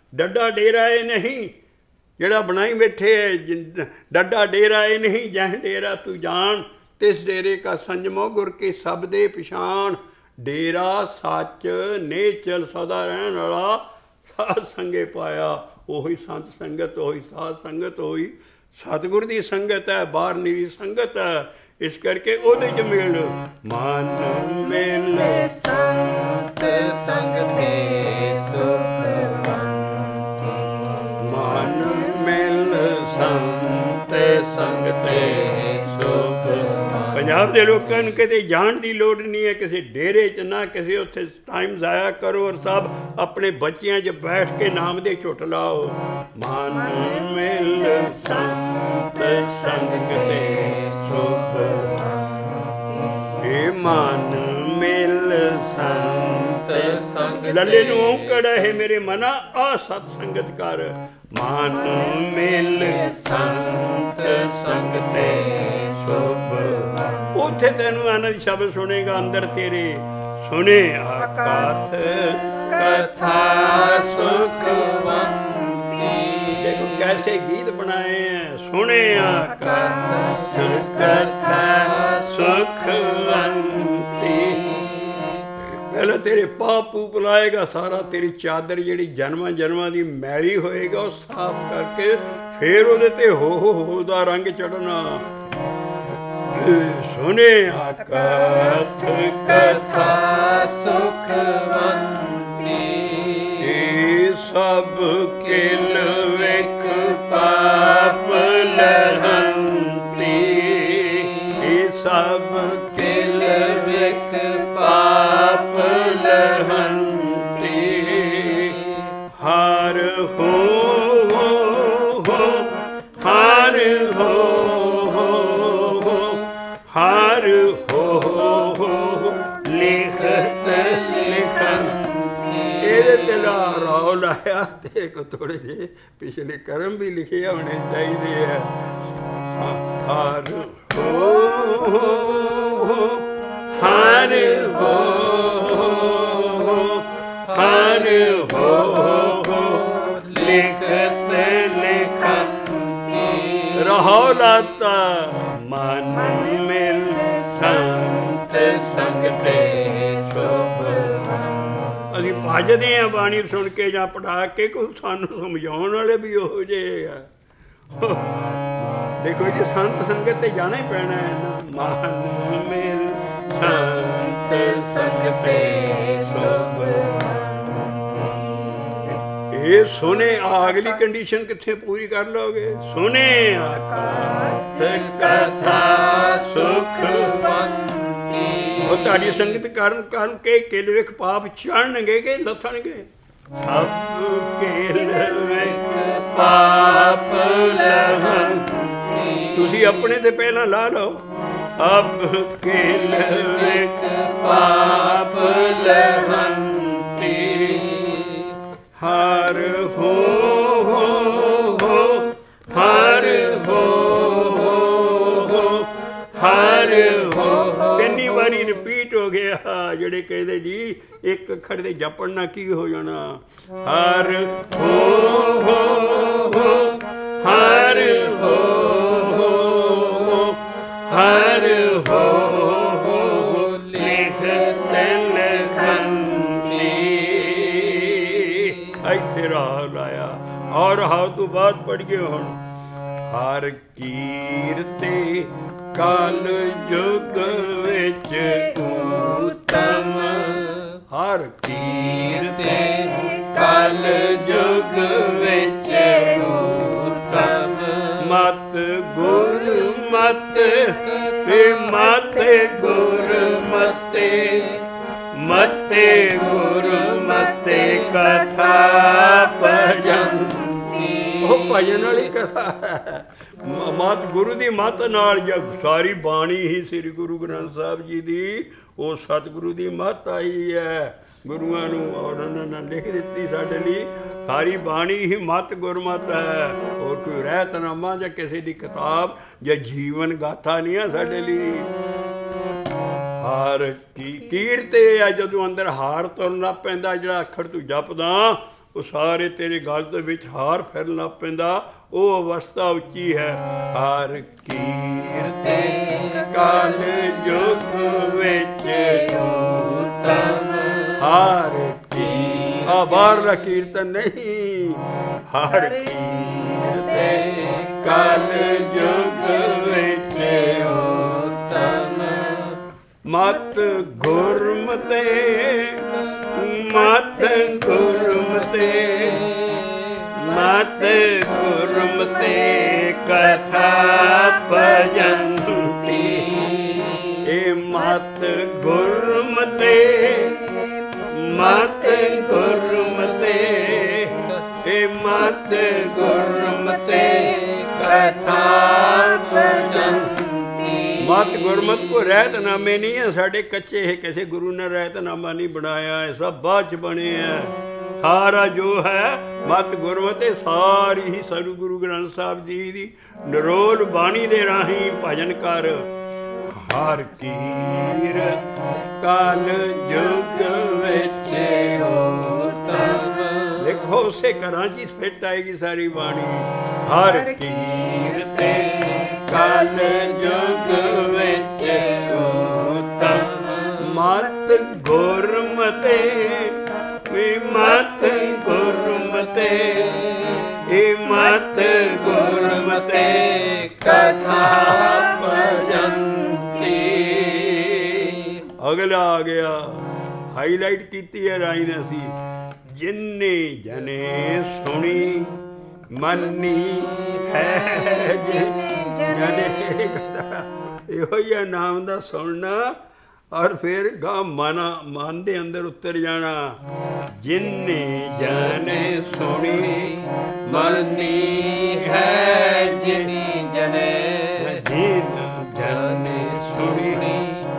ਡੱਡਾ ਡੇਰਾ ਇਹ ਨਹੀਂ ਜਿਹੜਾ ਬਣਾਈ ਬੈਠੇ ਹੈ, ਡੱਡਾ ਡੇਰਾ ਇਹ ਨਹੀਂ ਜਹ ਡੇਰਾ ਤੂੰ ਜਾਣ, ਤਿਸ ਡੇਰੇ ਕਾ ਸੰਜਮੋ ਗੁਰ ਕੇ ਸਭ ਦੇ ਪਛਾਣ। ਡੇਰਾ ਸੱਚ ਨੇਚਲ ਸਦਾ ਰਹਿਣ ਵਾਲਾ, ਸਾਧ ਸੰਗੇ ਪਾਇਆ। ਉਹੀ ਸੰਤ ਸੰਗਤ, ਉਹੀ ਸਾਧ ਸੰਗਤ, ਉਹੀ ਸਤਿਗੁਰ ਦੀ ਸੰਗਤ ਹੈ, ਬਾਹਰ ਨਿਰੀ ਸੰਗਤ ਹੈ। ਇਸ ਕਰਕੇ ਉਹਦੇ ਚ ਮਿਲ ਮਨ ਮਿਲ ਸੰਤ ਸੰਗ ਤੇ ਸੁਖਵੰਤੀ, ਮਨ ਮਿਲ ਸੰਤ ਸੰਗ ਤੇ ਸੁਖ। ਪੰਜਾਬ ਦੇ ਲੋਕਾਂ ਨੂੰ ਕਿਤੇ ਜਾਣ ਦੀ ਲੋੜ ਨਹੀਂ ਹੈ, ਕਿਸੇ ਡੇਰੇ 'ਚ ਨਾ ਕਿਸੇ ਉੱਥੇ ਟਾਈਮ ਜ਼ਾਇਆ ਕਰੋ, ਔਰ ਸਭ ਆਪਣੇ ਬੱਚਿਆਂ 'ਚ ਬੈਠ ਕੇ ਨਾਮ ਦੇ ਝੁੱਟ ਲਾਓ। ਮਨ ਮਿਲ ਸੰਤ ਸੰਗ ਤੇ ਸੁਖ, ਇਹ ਮਨ ਮਿਲ ਸੰਤ ਸੰਗ। ਲੱਲੇ ਨੂੰ ਔਂਕੜ ਹੈ ਮੇਰੇ ਮਨਾ ਆ ਸਤ ਸੰਗਤ ਕਰ। ਮਨ ਮਿਲ ਸੰਤ ਸੰਗ ਤੇ ਸੁਭ, ਉੱਥੇ ਤੈਨੂੰ ਆਨੰਦ ਸ਼ਬਦ ਸੁਣੇਗਾ ਅੰਦਰ ਤੇਰੇ। ਸੁਣੇ ਆਕਾਥ ਕਥਾ ਸੁਖਵੰਤੀ, ਦੇਖੋ ਕੈਸੇ ਗੀਤ ਬਣਾਏ ਹੈ। ਸੁਣੇ ਆਕਾਥ ਕਥਾ ਸੁਖਵੰਤੀ, ਪਹਿਲਾਂ ਤੇਰੇ ਪਾਪ ਪੂਪ ਲਾਏਗਾ ਸਾਰਾ, ਤੇਰੀ ਚਾਦਰ ਜਿਹੜੀ ਜਨਮਾਂ ਜਨਮਾਂ ਦੀ ਮੈਲੀ ਹੋਏਗਾ ਉਹ ਸਾਫ਼ ਕਰਕੇ ਫੇਰ ਉਹਦੇ ਤੇ ਹੋ ਹੋ ਦਾ ਰੰਗ ਚੜ੍ਹਨਾ। ਸੁਣੇ ਆਕਾਥ ਕਥਾ ਸੁਖਵੰਤੀ, ਇਹ ਸਭ ਕਿਲ ਵੇਖ ਪਾਪ ਲਹੰਤੀ, ਇਹ ਸਭ ਕਿਲ ਵੇਖ ਪਾਪ ਲਹੰਤੀ। ਹਰ ਹੋ ਹਰ ਹੋ ਹਰ ਹੋ ਲਿਖਤ ਲਿਖੰਤੀ। ਇਹਦੇ ਤੇ ਰਾਉ ਲਾਇਆ ਤੇ ਕੋ ਥੋੜੇ ਜਿਹੇ ਪਿਛਲੇ ਕਰਮ ਵੀ ਲਿਖੇ ਹੋਣੇ ਚਾਹੀਦੇ ਆ। ਹਰ ਹੋ ਹਰ ਹੋ ਹਰ ਹੋ ਲਿਖਤ ਲਿਖੰਤੀ। ਰਹੋ ਲਾਤਾ ਮਨ ਮਿਲ ਸੰਤ ਸੰਗ ਤੇ ਸੁਭ। ਅਸੀਂ ਭਜਦੇ ਹਾਂ ਬਾਣੀ ਸੁਣ ਕੇ ਜਾਂ ਪੜ੍ਹਾ ਕੇ, ਕੋਈ ਸਾਨੂੰ ਸਮਝਾਉਣ ਵਾਲੇ ਵੀ ਉਹੋ ਜਿਹੇ ਆ। ਦੇਖੋ ਜੀ ਸੰਤ ਸੰਗਤ ਤੇ ਜਾਣਾ ਹੀ ਪੈਣਾ ਹੈ ਨਾ। ਮਨ ਮਿਲ ਸੰਤ ਸੰਗ ਤੇ ਸੁਭ, ਇਹ ਸੁਣੇ ਅਗਲੀ ਕੰਡੀਸ਼ਨ ਕਿੱਥੇ ਪੂਰੀ ਕਰ ਲਓਗੇ? ਸੁਣੇ ਆਕਾਥ ਕਥਾ ਸੁਖਵੰਤੀ, ਉਹ ਤੁਹਾਡੀ ਸੰਗਤ ਕਰਨ ਕਰਨ ਕੇ ਕਿਲ ਵੇਖ ਪਾਪ ਚੜਨਗੇ ਕਿ ਲੱਥਣਗੇ? ਸਭ ਕਿਲ ਵੇਖ ਪਾਪ ਲਹੰਤੀ, ਤੁਸੀਂ ਆਪਣੇ ਤੇ ਪਹਿਲਾਂ ਲਾ ਲਓ। ਸਭ ਕਿਲ ਵੇਖ ਪਾਪ ਲਹੰਤੀ, ਹਰ ਹੋ ਹਰ ਹੋ ਹਰ ਹੋ। ਤਿੰਨੀ ਵਾਰੀ ਰਿਪੀਟ ਹੋ ਗਿਆ। ਜਿਹੜੇ ਕਹਿੰਦੇ ਜੀ ਇੱਕ ਅੱਖਰ ਦੇ ਜਪਣ ਨਾਲ ਕੀ ਹੋ ਜਾਣਾ? ਹਰ ਹੋ ਹਰ ਹੋ ਹਰ ਹੋ ਲਿਖਤ ਲਿਖੰਤੀ। ਇੱਥੇ ਰਾਹ ਲਾਇਆ ਔਰ ਹਾਉ ਤੋਂ ਬਾਅਦ ਪੜ੍ਹੀਏ ਹੁਣ। ਹਰ ਕੀਰਤੇ ਕਲ ਯੁਗ ਵਿੱਚ ਉਤਮ, ਹਰ ਕੀਰਤੇ ਕਲ ਯੁਗ ਵਿੱਚ ਉਤਮ। ਮਤ ਗੁਰ ਮਤ ਮਤ ਗੁਰ ਮਤੇ, ਮਤੇ ਗੁਰ ਮਤੇ ਕਥਾ ਭਜੰਤੀ। ਉਹ ਭਜਨ ਵਾਲੀ ਕਥਾ ਹੈ। ਮਤ ਗੁਰੂ ਦੀ ਮਤ ਨਾਲ ਜਦ ਸਾਰੀ ਬਾਣੀ ਹੀ ਸ੍ਰੀ ਗੁਰੂ ਗ੍ਰੰਥ ਸਾਹਿਬ ਜੀ ਦੀ ਉਹ ਸਤਿਗੁਰੂ ਦੀ ਮਤ ਆਈ ਹੈ। ਗੁਰੂਆਂ ਨੂੰ ਉਹਨਾਂ ਨੇ ਲਿਖ ਦਿੱਤੀ ਸਾਡੇ ਲਈ। ਸਾਰੀ ਬਾਣੀ ਹੀ ਮਤ ਗੁਰਮਤ ਹੈ। ਹੋਰ ਕੋਈ ਰਹਿਤਨਾਮਾ ਜਾਂ ਕਿਸੇ ਦੀ ਕਿਤਾਬ ਜਾਂ ਜੀਵਨ ਗਾਥਾ ਨਹੀਂ ਹੈ ਸਾਡੇ ਲਈ। ਹਾਰ ਕੀ ਕੀਰਤੇ ਆ, ਜਦੋਂ ਅੰਦਰ ਹਾਰ ਤੁਰਨ ਲੱਗ ਪੈਂਦਾ, ਜਿਹੜਾ ਅੱਖਰ ਤੂੰ ਜਪਦਾ ਉਹ ਸਾਰੇ ਤੇਰੇ ਗਲ ਦੇ ਵਿੱਚ ਹਾਰ ਫਿਰਨ ਲੱਗ ਪੈਂਦਾ। ਉਹ ਅਵਸਥਾ ਉੱਚੀ ਹੈ। ਹਰ ਕੀਰਤੇ ਕਾਲ ਯੁਗ ਵਿੱਚ ਉਤਮ ਹਰ ਕੀ ਆ ਬਾਹਰਲਾ ਕੀਰਤਨ ਨਹੀਂ। ਹਰ ਕੀਰਤੇ ਕਾਲ ਯੁਗ ਵਿੱਚ ਉਤਮ ਮਤ ਗੁਰਮਤਿ ਮਤ ਗੁਰਮਤਿ ਮਤ ਗੁਰਮਤਿ ਕਥਾ ਭਜੰਤੀ ਇਹ ਮਤ ਗੁਰਮਤਿ ਮਤ ਗੁਰਮਤਿ ਇਹ ਮਤ ਗੁਰਮਤਿ ਕਥਾ ਭਜੰਤੀ ਮਤ ਗੁਰਮਤ ਕੋ ਰਹਿਤਨਾਮੇ ਨਹੀਂ ਹੈ ਸਾਡੇ ਕੱਚੇ ਹੈ। ਕਿਸੇ ਗੁਰੂ ਨੇ ਰਹਿਤਨਾਮਾ ਨਹੀਂ ਬਣਾਇਆ ਹੈ, ਸਭ ਬਾਅਦ ਚ ਬਣੇ ਹੈ। ਸਾਰਾ ਜੋ ਹੈ ਮਤ ਗੁਰਮਤਿ ਸਾਰੀ ਹੀ ਸਤਿਗੁਰੂ ਗੁਰੂ ਗ੍ਰੰਥ ਸਾਹਿਬ ਜੀ ਦੀ ਨਿਰੋਲ ਬਾਣੀ ਦੇ ਰਾਹੀਂ ਭਜਨ ਕਰ। ਹਰ ਕੀਰਤ ਕਾਲ ਯੁਗ ਵਿੱਚ ਉਤਮ ਦੇਖੋ ਉਸੇ ਘਰਾਂ 'ਚ ਹੀ ਫਿੱਟ ਆਏਗੀ ਸਾਰੀ ਬਾਣੀ। ਹਰ ਕੀਰਤ ਕਾਲ ਯੁਗ ਵਿੱਚ ਉਤਮ ਮਤ ਗੁਰਮਤਿ ਮਤ ਗੁਰਮਤਿ ਇਹ ਮਤ ਗੁਰਮਤਿ ਕਥਾ ਭਜੰਤੀ। ਅਗਲਾ ਆ ਗਿਆ ਹਾਈਲਾਈਟ ਕੀਤੀ ਹੈ ਰਾਈ ਨੇ ਅਸੀਂ ਜਿੰਨੇ ਜਨੇ ਸੁਣੀ ਮੰਨੀ ਹੈ ਜਨੇ ਕਥਾ ਇਹੋ ਹੀ ਹੈ ਨਾਮ ਦਾ ਸੁਣਨਾ ਔਰ ਫਿਰ ਗਾ ਮਨਾ ਮਨ ਦੇ ਅੰਦਰ ਉਤਰ ਜਾਣਾ। ਜਿੰਨੇ ਜਨੇ ਸੁਣੀ ਮੰਨੀ ਹੈ ਜਿਨੀ ਜਨੇ ਜਿਨ ਜਨੇ ਸੁਣੀ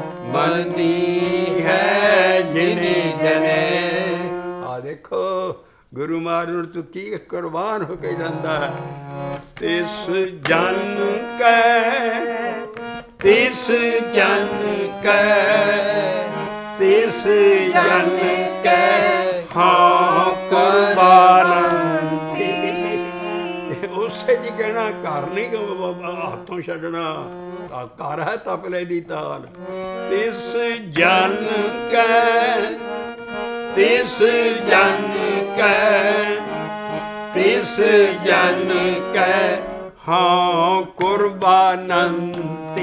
ਮੰਨੀ ਹੈ ਜਿਨੀ ਜਨੇ ਆ ਦੇਖੋ ਗੁਰੂ ਮਹਾਰਾਜ ਤੂੰ ਕੀ ਕੁਰਬਾਨ ਹੋ ਕੇ ਜਾਂਦਾ ਹੈ। ਤਿਸ ਜਨ ਕੈ ਤਿਸ ਜਨ ਕੈ ਤਿਸ ਜਨ ਕੈ ਹਾਂ ਕੁਰਬਾਨੰਤੀ ਉਸੇ ਜੀ ਕਹਿਣਾ ਘਰ ਨਹੀਂ ਹੱਥੋਂ ਛੱਡਣਾ ਘਰ ਹੈ ਤਪਲੇ ਦੀ ਤਾਲ। ਤਿਸ ਜਨ ਕੈ ਤਿਸ ਜਨ ਕੈ ਤਿਸ ਜਨ ਕੈ ਹਾਂ ਕੁਰਬਾਨੰਤੀ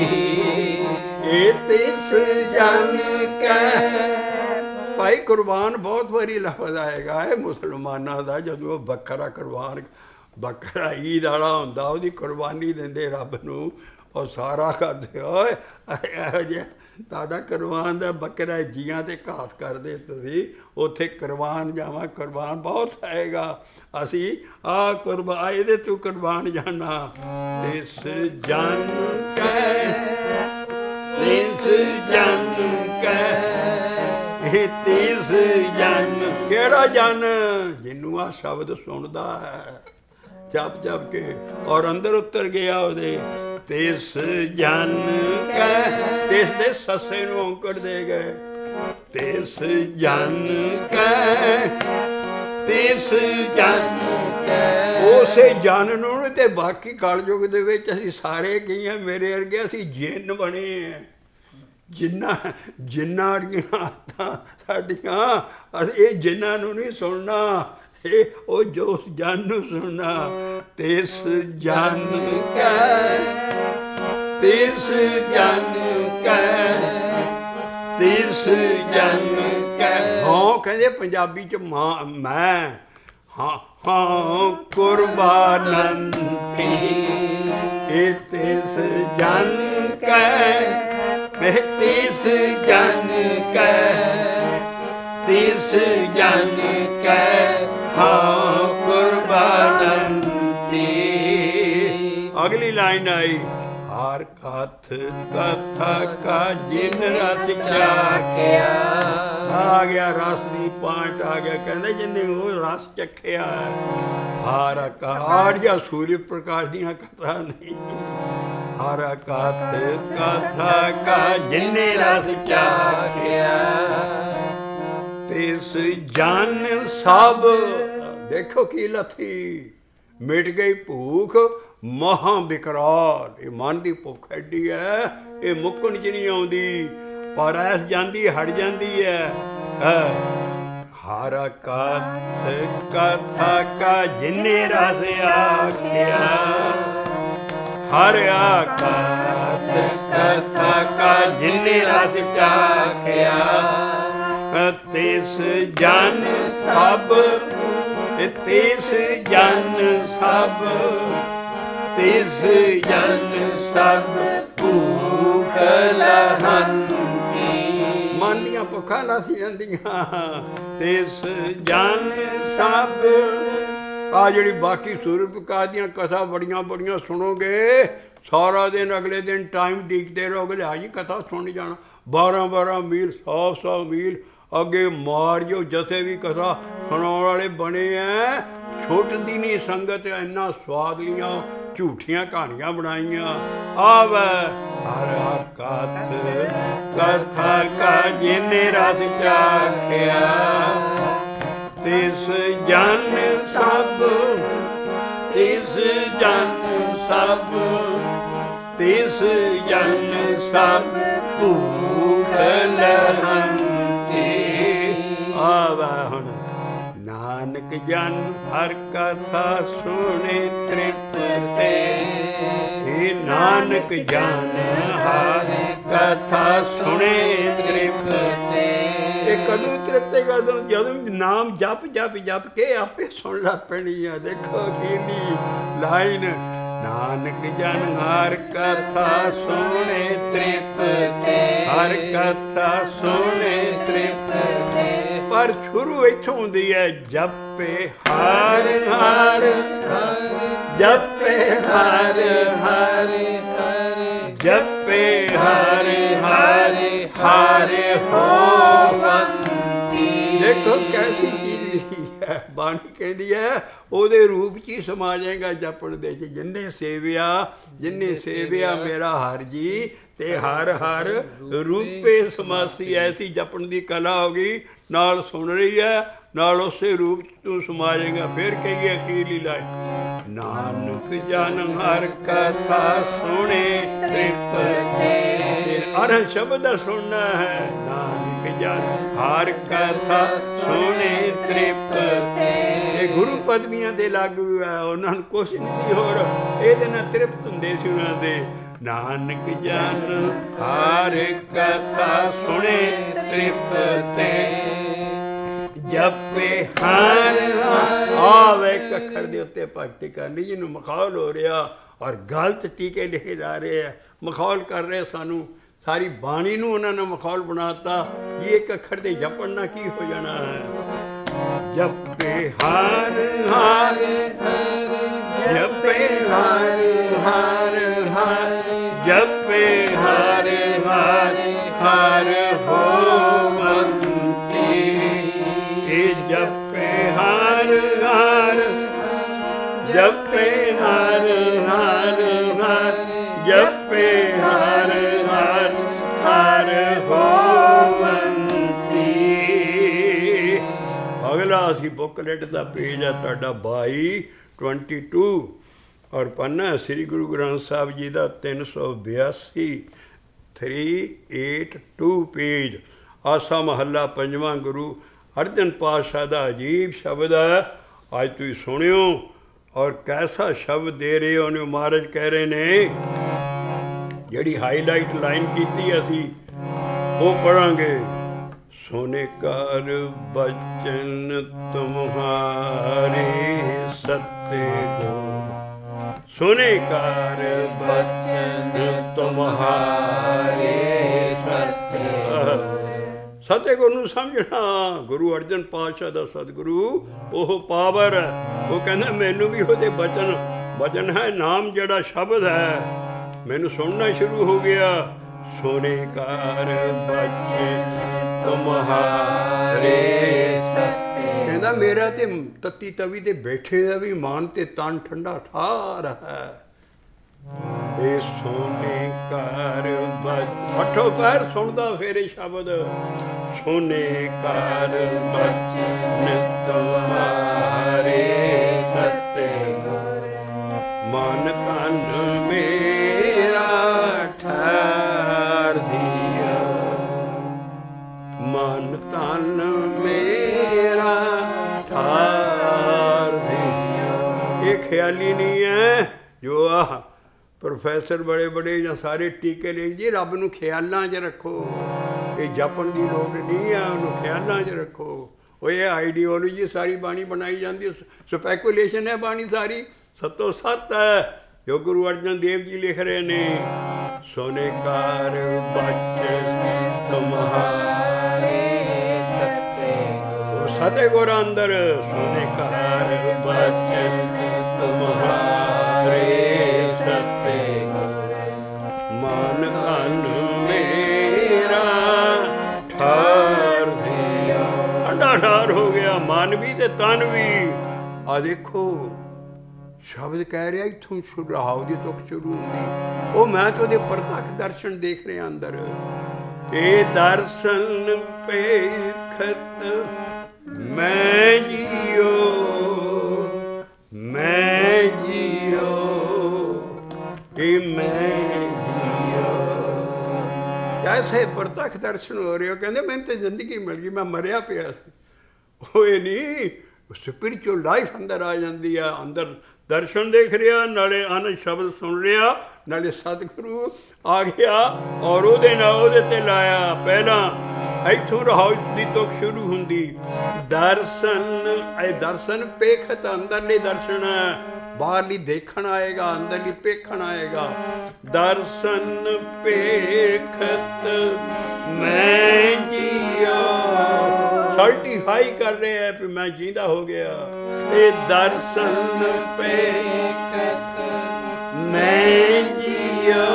ਇਹ ਤਿਸ ਜਨ ਕੈ ਭਾਈ ਕੁਰਬਾਨ ਬਹੁਤ ਵਾਰੀ ਲਫ਼ਜ਼ ਆਏਗਾ ਇਹ ਮੁਸਲਮਾਨਾਂ ਦਾ ਜਦੋਂ ਉਹ ਬੱਕਰਾ ਕੁਰਬਾਨ ਬੱਕਰਾ ਈਦ ਵਾਲਾ ਹੁੰਦਾ ਉਹਦੀ ਕੁਰਬਾਨੀ ਦਿੰਦੇ ਰੱਬ ਨੂੰ ਉਹ ਸਾਰਾ ਕਰਦੇ ਓਏ ਇਹੋ ਜਿਹਾ ਤੁਹਾਡਾ ਕੁਰਬਾਨ ਦਾ ਬੱਕਰਾ ਜੀਆਂ ਤੇ ਘਾਤ ਕਰਦੇ ਤੁਸੀਂ ਉੱਥੇ ਕੁਰਬਾਨ ਜਾਵਾਂ ਕੁਰਬਾਨ ਬਹੁਤ ਆਏਗਾ। ਅਸੀਂ ਆ ਕੁਰਬਾਨ ਇਹਦੇ ਤੂੰ ਕੁਰਬਾਨ ਜਾਣਾ। ਤਿਸ ਜਨ ਕੈ ਤਿਸ ਜਨ ਕੈ ਇਹ ਤਿਸ ਜਨ ਕਿਹੜਾ ਜਨ ਜਿਹਨੂੰ ਆ ਸ਼ਬਦ ਸੁਣਦਾ ਹੈ ਜਪ ਜਪ ਕੇ ਔਰ ਅੰਦਰ ਉਤਰ ਗਿਆ ਉਹਦੇ। ਤਿਸ ਜਨ ਕੈ ਤਿਸ ਦੇ ਸੱਸੇ ਨੂੰ ਔਂਕੜ ਦੇ ਗਏ। ਤਿਸ ਜਨ ਕੈ ਤਿਸ ਜਨ ਕੈ ਉਸੇ ਜਨ ਨੂੰ ਤੇ ਬਾਕੀ ਕਲਯੁਗ ਦੇ ਵਿੱਚ ਅਸੀਂ ਸਾਰੇ ਕੀ ਹਾਂ ਮੇਰੇ ਵਰਗੇ ਅਸੀਂ ਜਿੰਨ ਬਣੇ ਹਾਂ। ਜਿੰਨਾ ਜਿੰਨਾਂ ਵਰਗੀਆਂ ਆਦਤਾਂ ਸਾਡੀਆਂ ਅਸੀਂ ਇਹ ਜਿੰਨਾਂ ਨੂੰ ਨਹੀਂ ਸੁਣਨਾ ਇਹ ਉਹ ਜੋ ਜਨ ਨੂੰ ਸੁਣਨਾ। ਤਿਸ ਜਨ ਕੈ ਤਿਸ ਜਨ ਕੈ ਤਿਸ ਜਨ ਕੈ ਹਾਂ ਕਹਿੰਦੇ ਪੰਜਾਬੀ ਚ ਮਾਂ ਮੈਂ ਹਾਂ ਹਾਂ ਕੁਰਬਾਨੰਤੀ ਇਹ ਤਿਸ ਜਨ ਕੈ ਤਿਸ ਜਨ ਕੈ ਤਿਸ ਜਨ ਕੈ ਹਾਂ ਕੁਰਬਾਨੰਤੀ। ਅਗਲੀ ਲਾਈਨ ਆਈ ਹਰ ਕਥ ਕਥਾ ਕਾ ਜਿਨ ਰਸ ਚਾਖਿਆ ਆ ਗਿਆ ਰਸ ਦੀ ਪਾਟ ਆ ਗਿਆ ਕਹਿੰਦੇ ਜਿੰਨੇ ਉਹ ਰਸ ਚੱਖਿਆ ਹਰ ਕਥ ਜਾਂ ਸੂਰਜ ਪ੍ਰਕਾਸ਼ ਦੀਆਂ ਕਥਾ ਨਹੀਂ ਹਰ ਕਥ ਕਥਾ ਕਾ ਜਿਨੇ ਰਸ ਚਾਖਿਆ ਤਿਸ ਜਨ ਸਭ ਦੇਖੋ ਕੀ ਲੱਥੀ, ਮਿਟ ਗਈ ਭੂਖ ਮਹਾਂ ਬਿਕਰਾਰ। ਇਹ ਮਨ ਦੀ ਭੁੱਖ ਐਡੀ ਹੈ, ਇਹ ਮੁੱਕਣ 'ਚ ਨਹੀਂ ਆਉਂਦੀ, ਪਰ ਐਸ ਜਾਂਦੀ ਹਟ ਜਾਂਦੀ ਹੈ। ਹਰ ਕਥ ਕਥਾ ਕਾ ਜਿਨੇ ਰਸ ਆਖਿਆ, ਹਰ ਕਥ ਕਥਾ ਕਾ ਜਿਨੇ ਰਸ ਚਾਖਿਆ, ਤਿਸ ਜਨ ਸਭ, ਤਿਸ ਜਨ ਸਭ, ਤਿਸ ਜਨ ਸਭ ਭੂਖ ਲਹੰਤੀ। ਮਨ ਦੀਆਂ ਭੁੱਖਾਂ ਲੱਥ ਜਾਂਦੀਆਂ। ਤਿਸ ਜਨ ਸਭ, ਆ ਜਿਹੜੀ ਬਾਕੀ ਸੂਰਪਕਾਰ ਦੀਆਂ ਕਥਾ ਬੜੀਆਂ ਬੜੀਆਂ ਸੁਣੋਗੇ, ਸਾਰਾ ਦਿਨ ਅਗਲੇ ਦਿਨ ਟਾਈਮ ਡੀਕਦੇ ਰਹੋਗੇ, ਲਿਆ ਜੀ ਕਥਾ ਸੁਣ ਜਾਣਾ। ਬਾਰਾਂ ਬਾਰਾਂ ਮੀਲ, ਸੌ ਸੌ ਮੀਲ ਅੱਗੇ ਮਾਰ ਜੋ, ਜਥੇ ਵੀ ਕਥਾ ਸੁਣਾਉਣ ਵਾਲੇ ਬਣੇ ਐ। ਛੁੱਟਦੀ ਨਹੀਂ ਸੰਗਤ, ਇੰਨਾ ਸਵਾਦ ਲੀਆਂ ਝੂਠੀਆਂ ਕਹਾਣੀਆਂ ਬਣਾਈਆਂ। ਆਵੈ ਹਰ ਕਥ ਕਥਾ ਕਾ ਜਿਨੇ ਰਸ ਚਾਖਿਆ, ਤਿਸ ਜਨ ਸਭ, ਤਿਸ ਜਨ ਸਭ, ਤਿਸ ਜਨ ਸਭ ਭੂਖ ਲਹੰਤੀ। ਆਵੈ ਹੁਣ ਨਾਨਕ ਜਨ ਹਰ ਕਥਾ ਸੁਣੇ ਤ੍ਰਿਪਤ ਤੇ, ਇਹ ਨਾਨਕ ਜਨ ਹਰ ਕਥਾ ਸੁਣੇ ਤ੍ਰਿਪਤ ਤੇ। ਇਹ ਕਦੋਂ ਤ੍ਰਿਪਤ ਕਦੋਂ? ਜਦੋਂ ਨਾਮ ਜਪ ਜਪ ਜਪ ਕੇ ਆਪੇ ਸੁਣ ਲਾ ਪੈਣੀ ਆ। ਦੇਖੋ ਕਿਹੜੀ ਲਾਈਨ, ਨਾਨਕ ਜਨ ਹਰ ਕਥਾ ਸੁਣੇ ਤ੍ਰਿਪਤ ਤੇ, ਹਰ ਕਥਾ ਸੁਣੇ ਤ੍ਰਿਪਤ ਤੇ। ਪਰ ਸ਼ੁਰੂ ਇੱਥੋਂ ਹੁੰਦੀ ਹੈ, ਜਪੇ ਹਰ ਹਰ, ਜਪੇ ਹਰ ਹਰ, ਜਪੇ ਹਰ ਹਰ, ਹਰ ਹੋਵੰਤੀ। ਦੇਖੋ ਕੈਸੀ ਚੀਜ਼ ਲਿਖੀ ਹੈ, ਬਾਣੀ ਕਹਿੰਦੀ ਹੈ ਉਹਦੇ ਰੂਪ 'ਚ ਹੀ ਸਮਾ ਜਾਏਗਾ ਜਪਣ ਦੇ 'ਚ। ਜਿੰਨੇ ਸੇਵਿਆ, ਜਿੰਨੇ ਸੇਵਿਆ ਮੇਰਾ ਹਰ ਜੀ, ਤੇ ਹਰ ਹਰ ਰੂਪੇ ਸਮਾਸੀ। ਐਸੀ ਜਪਣ ਦੀ ਕਲਾ ਹੋ ਗਈ, ਨਾਲ ਸੁਣ ਰਹੀ ਹੈ, ਨਾਲ ਉਸੇ ਰੂਪ 'ਚ ਤੂੰ ਸਮਾ ਜਾਏਗਾ। ਫਿਰ ਕਹੀਏ ਅਖੀਰਲੀ ਲਾਈਨ, ਨਾਨਕ ਜਨ ਹਰ ਕਥਾ ਸੁਣੇ ਤ੍ਰਿਪਤ ਤੇ। ਅਰ ਸ਼ਬਦ ਦਾ ਸੁਣਨਾ ਹੈ, ਨਾਨਕ ਜਨ ਹਰ ਕਥਾ ਸੁਣੇ ਤ੍ਰਿਪਤ ਤੇ। ਇਹ ਗੁਰੂ ਪਦਵੀਆਂ ਦੇ ਲਾਗੂ ਹੈ, ਉਹਨਾਂ ਨੂੰ ਕੁਛ ਨਹੀਂ ਸੀ ਹੋਰ, ਇਹਦੇ ਨਾਲ ਤ੍ਰਿਪਤ ਹੁੰਦੇ ਸੀ ਉਹਨਾਂ ਦੇ। ਨਾਨਕ ਜਨ ਹਰ ਕਥਾ ਸੁਣੇ ਤ੍ਰਿਪਤ ਤੇ, ਜਪੇ ਹਰ ਹਰ। ਆਵੇ ਇੱਕ ਅੱਖਰ ਦੇ ਉੱਤੇ ਭਗਤੀ ਕਰਨੀ, ਜਿਹਨੂੰ ਮਖੌਲ ਹੋ ਰਿਹਾ ਔਰ ਗਲਤ ਟੀਕੇ ਲਿਖੇ ਜਾ ਰਹੇ ਆ, ਮਖੌਲ ਕਰ ਰਹੇ ਸਾਨੂੰ। ਸਾਰੀ ਬਾਣੀ ਨੂੰ ਉਹਨਾਂ ਨੇ ਮਖੌਲ ਬਣਾਤਾ ਜੀ। ਇੱਕ ਅੱਖਰ ਦੇ ਜਪਣ ਨਾਲ ਕੀ ਹੋ ਜਾਣਾ ਹੈ? ਜਪੇ ਹਰ ਹਰ, ਜਪੇ ਹਰ ਹਰ ਹਰ, ਜਪੇ ਹਰ ਹਰ, ਹਰ ਹੋਵੰਤੀ। ਇਹ ਜਪੇ ਹਰ ਹਰ, ਜਪੇ ਹਰ ਹਰ ਹਰ, ਜਪੇ ਹਰ ਹਰ, ਹਰ ਹੋਵੰਤੀ। ਅਗਲਾ ਅਸੀਂ ਬੁੱਕਲੈਟ ਦਾ ਪੇਜ ਆ ਤੁਹਾਡਾ ਬਾਈ ਟਵੰਟੀ ਟੂ, ਔਰ ਪੰਨਾ ਸ੍ਰੀ ਗੁਰੂ ਗ੍ਰੰਥ ਸਾਹਿਬ ਜੀ ਦਾ ਤਿੰਨ ਸੌ ਬਿਆਸੀ, three eight two page. Asa ਮਹੱਲਾ ਪੰਜਵਾਂ, ਗੁਰੂ ਅਰਜਨ ਪਾਤਸ਼ਾਹ ਦਾ ਅਜੀਬ ਸ਼ਬਦ ਹੈ। ਅੱਜ ਤੁਸੀਂ ਸੁਣਿਓ ਔਰ ਕੈਸਾ ਸ਼ਬਦ ਦੇ ਰਹੇ ਹੋ। ਮਹਾਰਾਜ ਕਹਿ ਰਹੇ ਨੇ, ਜਿਹੜੀ ਹਾਈਲਾਈਟ ਲਾਈਨ ਕੀਤੀ ਅਸੀਂ ਉਹ ਪੜਾਂਗੇ। ਸੋਨੇ ਕਰ ਬਚਨ ਤੁਮਹਾਰੇ ਸੱਤੇ ਗੋ, ਸੋਨੇ ਕਰ ਬਚਨ ਤੁਮਹਾਰੇ ਸੱਤੇ। ਸਤਿਗੁਰੂ ਨੂੰ ਸਮਝਣਾ, ਗੁਰੂ ਅਰਜਨ ਪਾਤਸ਼ਾਹ ਦਾ ਸਤਿਗੁਰੂ ਉਹ ਪਾਵਰ ਹੈ। ਉਹ ਕਹਿੰਦਾ ਮੈਨੂੰ ਵੀ ਉਹਦੇ ਬਚਨ, ਬਚਨ ਹੈ ਨਾਮ ਜਿਹੜਾ ਸ਼ਬਦ ਹੈ, ਮੈਨੂੰ ਸੁਣਨਾ ਸ਼ੁਰੂ ਹੋ ਗਿਆ। ਸੋਨੇ ਕਾਰ ਬਚਨ ਤੁਮਹਾਰੇ ਸੱਤੇ। ਕਹਿੰਦਾ ਮੇਰਾ ਤੇ ਤੱਤੀ ਤਵੀ ਤੇ ਬੈਠੇ ਦਾ ਵੀ ਮਨ ਤੇ ਤਨ ਠੰਡਾ ਠਾਰ ਹੈ। ਇਹ ਸੋਨੇ ਘਰ ਬਚ ਅੱਠੋ ਪੈਰ ਸੁਣਦਾ ਫੇਰ ਇਹ ਸ਼ਬਦ ਸੋਨੇ ਘਰ ਬਚਨ ਤੁਮਾਰੇ ਸਤੇ ਮਨ ਤਨ ਮੇਰਾ ਠਹਿਰ ਦਿਆ ਮਨ ਤਨ ਮੇਰਾ ਠਹਿਰ ਦਿਆ। ਇਹ ਖਿਆਲੀ ਨਹੀਂ ਹੈ ਜੋ ਆਹ ਪ੍ਰੋਫੈਸਰ ਬੜੇ ਬੜੇ ਜਾਂ ਸਾਰੇ ਟੀਕੇ ਲਿਖ ਜੀ ਰੱਬ ਨੂੰ ਖਿਆਲਾਂ 'ਚ ਰੱਖੋ। ਇਹ ਜਪਣ ਦੀ ਲੋੜ ਨਹੀਂ ਆ, ਉਹਨੂੰ ਖਿਆਲਾਂ 'ਚ ਰੱਖੋ। ਉਹ ਇਹ ਆਈਡੀਓਲੋਜੀ ਸਾਰੀ ਬਾਣੀ ਬਣਾਈ ਜਾਂਦੀ, ਸਪੈਕੂਲੇਸ਼ਨ ਹੈ ਬਾਣੀ ਸਾਰੀ, ਸਤੋ ਸੱਤ ਹੈ ਜੋ ਗੁਰੂ ਅਰਜਨ ਦੇਵ ਜੀ ਲਿਖ ਰਹੇ ਨੇ। ਸੋਨੇ ਕਾਰ ਬਚਨ ਤੁਮਹਾਰੇ ਸਤੇ ਉਹ ਸਤੇ ਗੁਰ ਅੰਦਰ ਸੋਨੇ ਕਾਰ ਬਚਨ ਤੁਮਹਾਰੇ ਸਤੇ ਮਨ ਤਨ ਮੇਰਾ ਠਾਰ ਦਿਆ ਅੰਡਾ ਠਾਰ ਹੋ ਗਿਆ ਮਨ ਵੀ ਤੇ ਤਨ ਵੀ। ਆ ਦੇਖੋ ਸ਼ਬਦ ਕਹਿ ਰਿਹਾ ਇੱਥੋਂ ਸ਼ੁਰੂ ਰਹਾਉ ਦੀ ਤੁਕ ਸ਼ੁਰੂ ਹੁੰਦੀ। ਉਹ ਮੈਂ ਤਾਂ ਉਹਦੇ ਪ੍ਰਤੱਖ ਦਰਸ਼ਨ ਦੇਖ ਰਿਹਾ ਅੰਦਰ। ਇਹ ਦਰਸ਼ਨ ਪੇਖਤ ਮੈਂ ਜੀਓ ਮੈਂ ਜੀਓ ਇਹ ਮੈਂ ਜੀਓ। ਕੈਸੇ ਪ੍ਰਤੱਖ ਦਰਸ਼ਨ ਹੋ ਰਹੇ ਹੋ? ਕਹਿੰਦੇ ਮੈਨੂੰ ਤਾਂ ਜ਼ਿੰਦਗੀ ਮਿਲ ਗਈ, ਮੈਂ ਮਰਿਆ ਪਿਆ ਸੀ। ਉਹ ਇਹ ਨਹੀਂ ਸਪਿਰਿਚੁਅਲ ਲਾਈਫ ਅੰਦਰ ਆ ਜਾਂਦੀ ਆ। ਅੰਦਰ ਦਰਸ਼ਨ ਦੇਖ ਰਿਹਾ, ਨਾਲੇ ਅਨੰਦ ਸ਼ਬਦ ਸੁਣ ਰਿਹਾ, ਨਾਲੇ ਸਤਿਗੁਰੂ ਆ ਗਿਆ ਔਰ ਉਹਦੇ ਨਾਲ ਉਹਦੇ ਤੇ ਲਾਇਆ। ਪਹਿਲਾਂ ਇੱਥੋਂ ਰਹਾਉ ਦੀ ਤੁਕ ਸ਼ੁਰੂ ਹੁੰਦੀ। ਦਰਸ਼ਨ ਇਹ ਦਰਸ਼ਨ ਪੇਖਤ ਅੰਦਰਲੇ ਦਰਸ਼ਨ ਹੈ, ਬਾਹਰਲੀ ਦੇਖਣ ਆਏਗਾ, ਅੰਦਰਲੀ ਪੇਖਣ ਆਏਗਾ। ਦਰਸ਼ਨ ਪੇਖਤ ਮੈਂ ਜੀਓ ਸਰਟੀਫਾਈ ਕਰ ਰਹੇ ਹੈ ਵੀ ਮੈਂ ਜੀਂਦਾ ਹੋ ਗਿਆ। ਇਹ ਦਰਸ਼ਨ ਪੇਖਤ ਮੈਂ ਜੀਓ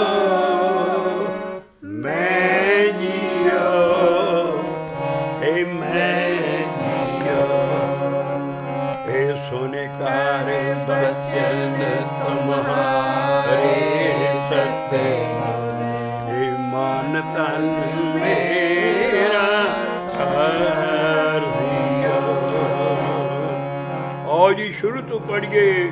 ਮੈਂ ਜੀਓ ਇਹ ਮੈਂ ਜੀਓ। ਇਹ ਸੋਨੇ ਕਾਰ ਬਚਨ ਤੁਮਹਾਰੇ ਸਤੇ ਇਹ ਮਨ ਤਨ ਮੇਰਾ ਠਹਿਰ ਦਿਆ। ਆਓ ਜੀ ਸ਼ੁਰੂ ਤੋਂ ਪੜ੍ਹੀਏ।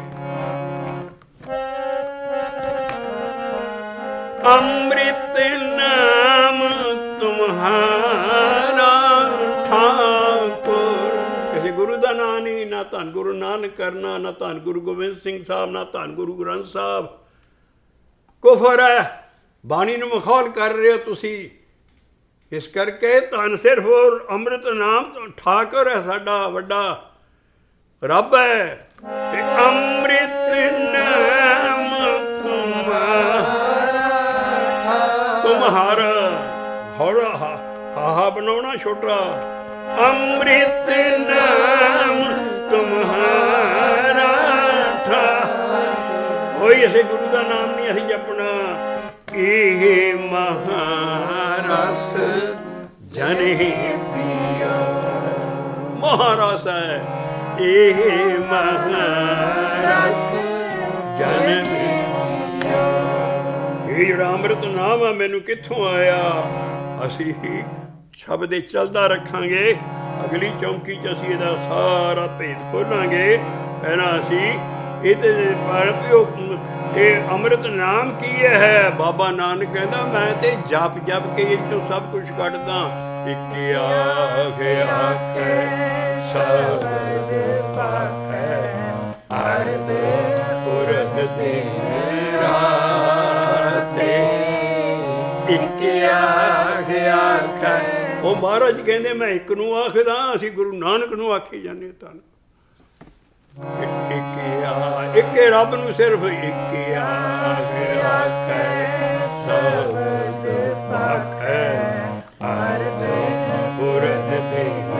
ਅੰਮ੍ਰਿਤ ਨਾਮ ਤੁਮਹਾਰਾ ਠਾਕੁਰ। ਕਿਸੇ ਗੁਰੂ ਦਾ ਨਾਂ ਨਹੀਂ, ਨਾ ਧੰਨ ਗੁਰੂ ਨਾਨਕ ਕਰਨਾ, ਨਾ ਧੰਨ ਗੁਰੂ ਗੋਬਿੰਦ ਸਿੰਘ ਸਾਹਿਬ, ਨਾ ਧੰਨ ਗੁਰੂ ਗ੍ਰੰਥ ਸਾਹਿਬ। ਕੁਫਰ ਹੈ, ਬਾਣੀ ਨੂੰ ਮਖੌਲ ਕਰ ਰਹੇ ਹੋ ਤੁਸੀਂ। ਇਸ ਕਰਕੇ ਧੰਨ ਸਿਰਫ ਅੰਮ੍ਰਿਤ ਨਾਮ ਠਾਕੁਰ ਹੈ, ਸਾਡਾ ਵੱਡਾ ਰੱਬ ਹੈ। ਤੇ ਅੰਮ੍ਰਿਤ ਨਾਮ ਤੁਮਹਾਰਾ ਤੁਮਹਾਰਾ ਹੌਲਾ ਹਾਹਾ ਬਣਾਉਣਾ ਛੋਟਾ। ਅੰਮ੍ਰਿਤ ਨਾਮ ਤੁਮਹਾਰਾ ਠਾਕੁਰ। ਕੋਈ ਇਸੇ ਗੁਰੂ ਦਾ ਨਾਮ ਨਹੀਂ ਅਸੀਂ ਜਪਣਾ। ਇਹ ਮਹਾਰਸ ਜਨੇ ਪੀਆ ਮਹਾਰਸ ਹੈ। ਇਹ ਮਹਾਰਸ ਜਨ ਪੀਆ। ਇਹ ਜਿਹੜਾ ਅੰਮ੍ਰਿਤ ਨਾਮ ਆ ਮੈਨੂੰ ਕਿੱਥੋਂ ਆਇਆ? ਅਸੀਂ ਸ਼ਬਦ ਇਹ ਚੱਲਦਾ ਰੱਖਾਂਗੇ। ਅਗਲੀ ਚੌਂਕੀ 'ਚ ਅਸੀਂ ਇਹਦਾ ਸਾਰਾ ਭੇਦ ਖੋਲਾਂਗੇ। ਪਹਿਲਾਂ ਅਸੀਂ ਇਹਦੇ ਪਰ ਇਹ ਅੰਮ੍ਰਿਤ ਨਾਮ ਕੀ ਹੈ? ਬਾਬਾ ਨਾਨਕ ਕਹਿੰਦਾ ਮੈਂ ਤੇ ਜਪ ਜਪ ਕੇ ਇਹ ਚੋਂ ਸਭ ਕੁਛ ਕੱਢਦਾ। ਇੱਕ ਆਖੇ ਆਖੇ ਸ਼ਬਦ ਪਾਖੈ ਅਰਧ ਉਰਧ ਦਿਨ ਰਾਤੇ ਇੱਕ ਆਖੇ ਆਖੈ। ਉਹ ਮਹਾਰਾਜ ਕਹਿੰਦੇ ਮੈਂ ਇੱਕ ਨੂੰ ਆਖਦਾ, ਅਸੀਂ ਗੁਰੂ ਨਾਨਕ ਨੂੰ ਆਖੀ ਜਾਂਦੇ। ਤੁਹਾਨੂੰ ਇੱਕ ਆ ਇੱਕ ਰੱਬ ਨੂੰ ਸਿਰਫ ਇੱਕ ਆਖੇ ਆਖੈ ਸ਼ਬਦ ਪਾਖੈ ਅਰਧ ਉਰਧ ਦਿਨ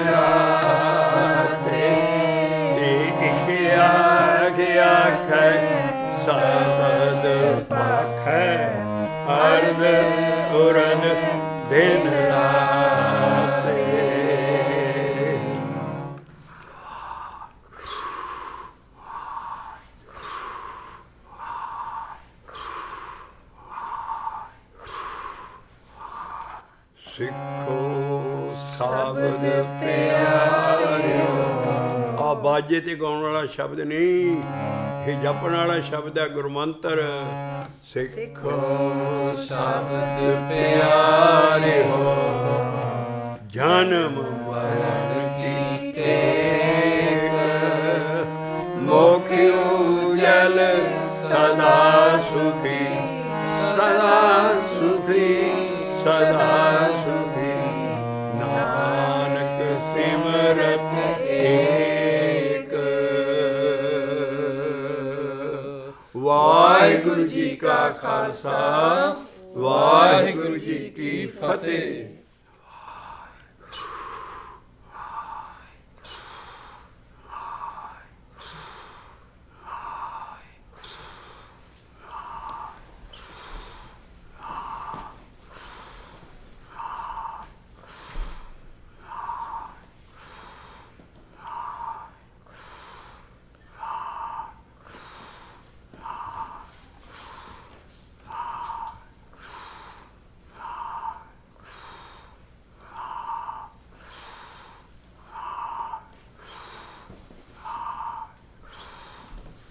ਰਾਤੇ ਇੱਕ ਆਖੇ ਆਖੈ ਸ਼ਬਦ ਪਾਖੈ ਅਰਧ ਉਰਧ ਦਿਨ ਰਾਤੇ। ਸਿੱਖੋ ਸ਼ਬਦ ਪਿਆਰਿਓ। ਆ ਬਾਜੇ ਤੇ ਗਾਉਣ ਵਾਲਾ ਸ਼ਬਦ ਨਹੀਂ, ਇਹ ਜਪਣ ਵਾਲਾ ਸ਼ਬਦ ਹੈ ਗੁਰਮੰਤਰ। ਸਿੱਖੋ ਸ਼ਬਦ ਪਿਆਰਿਓ, ਜਨਮ ਮਰਨ ਕੀ ਟੇਕ, ਮੁਖ ਉਜਲ ਸਦਾ ਸੁਖੀ, ਸਦਾ ਸੁਖੀ, ਸਦਾ ਸੁਖੀ। ਨਾਨਕ ਸਿਮਰਤ ਏਕ। ਵਾਹਿਗੁਰੂ ਜੀ ਕਾ ਖਾਲਸਾ,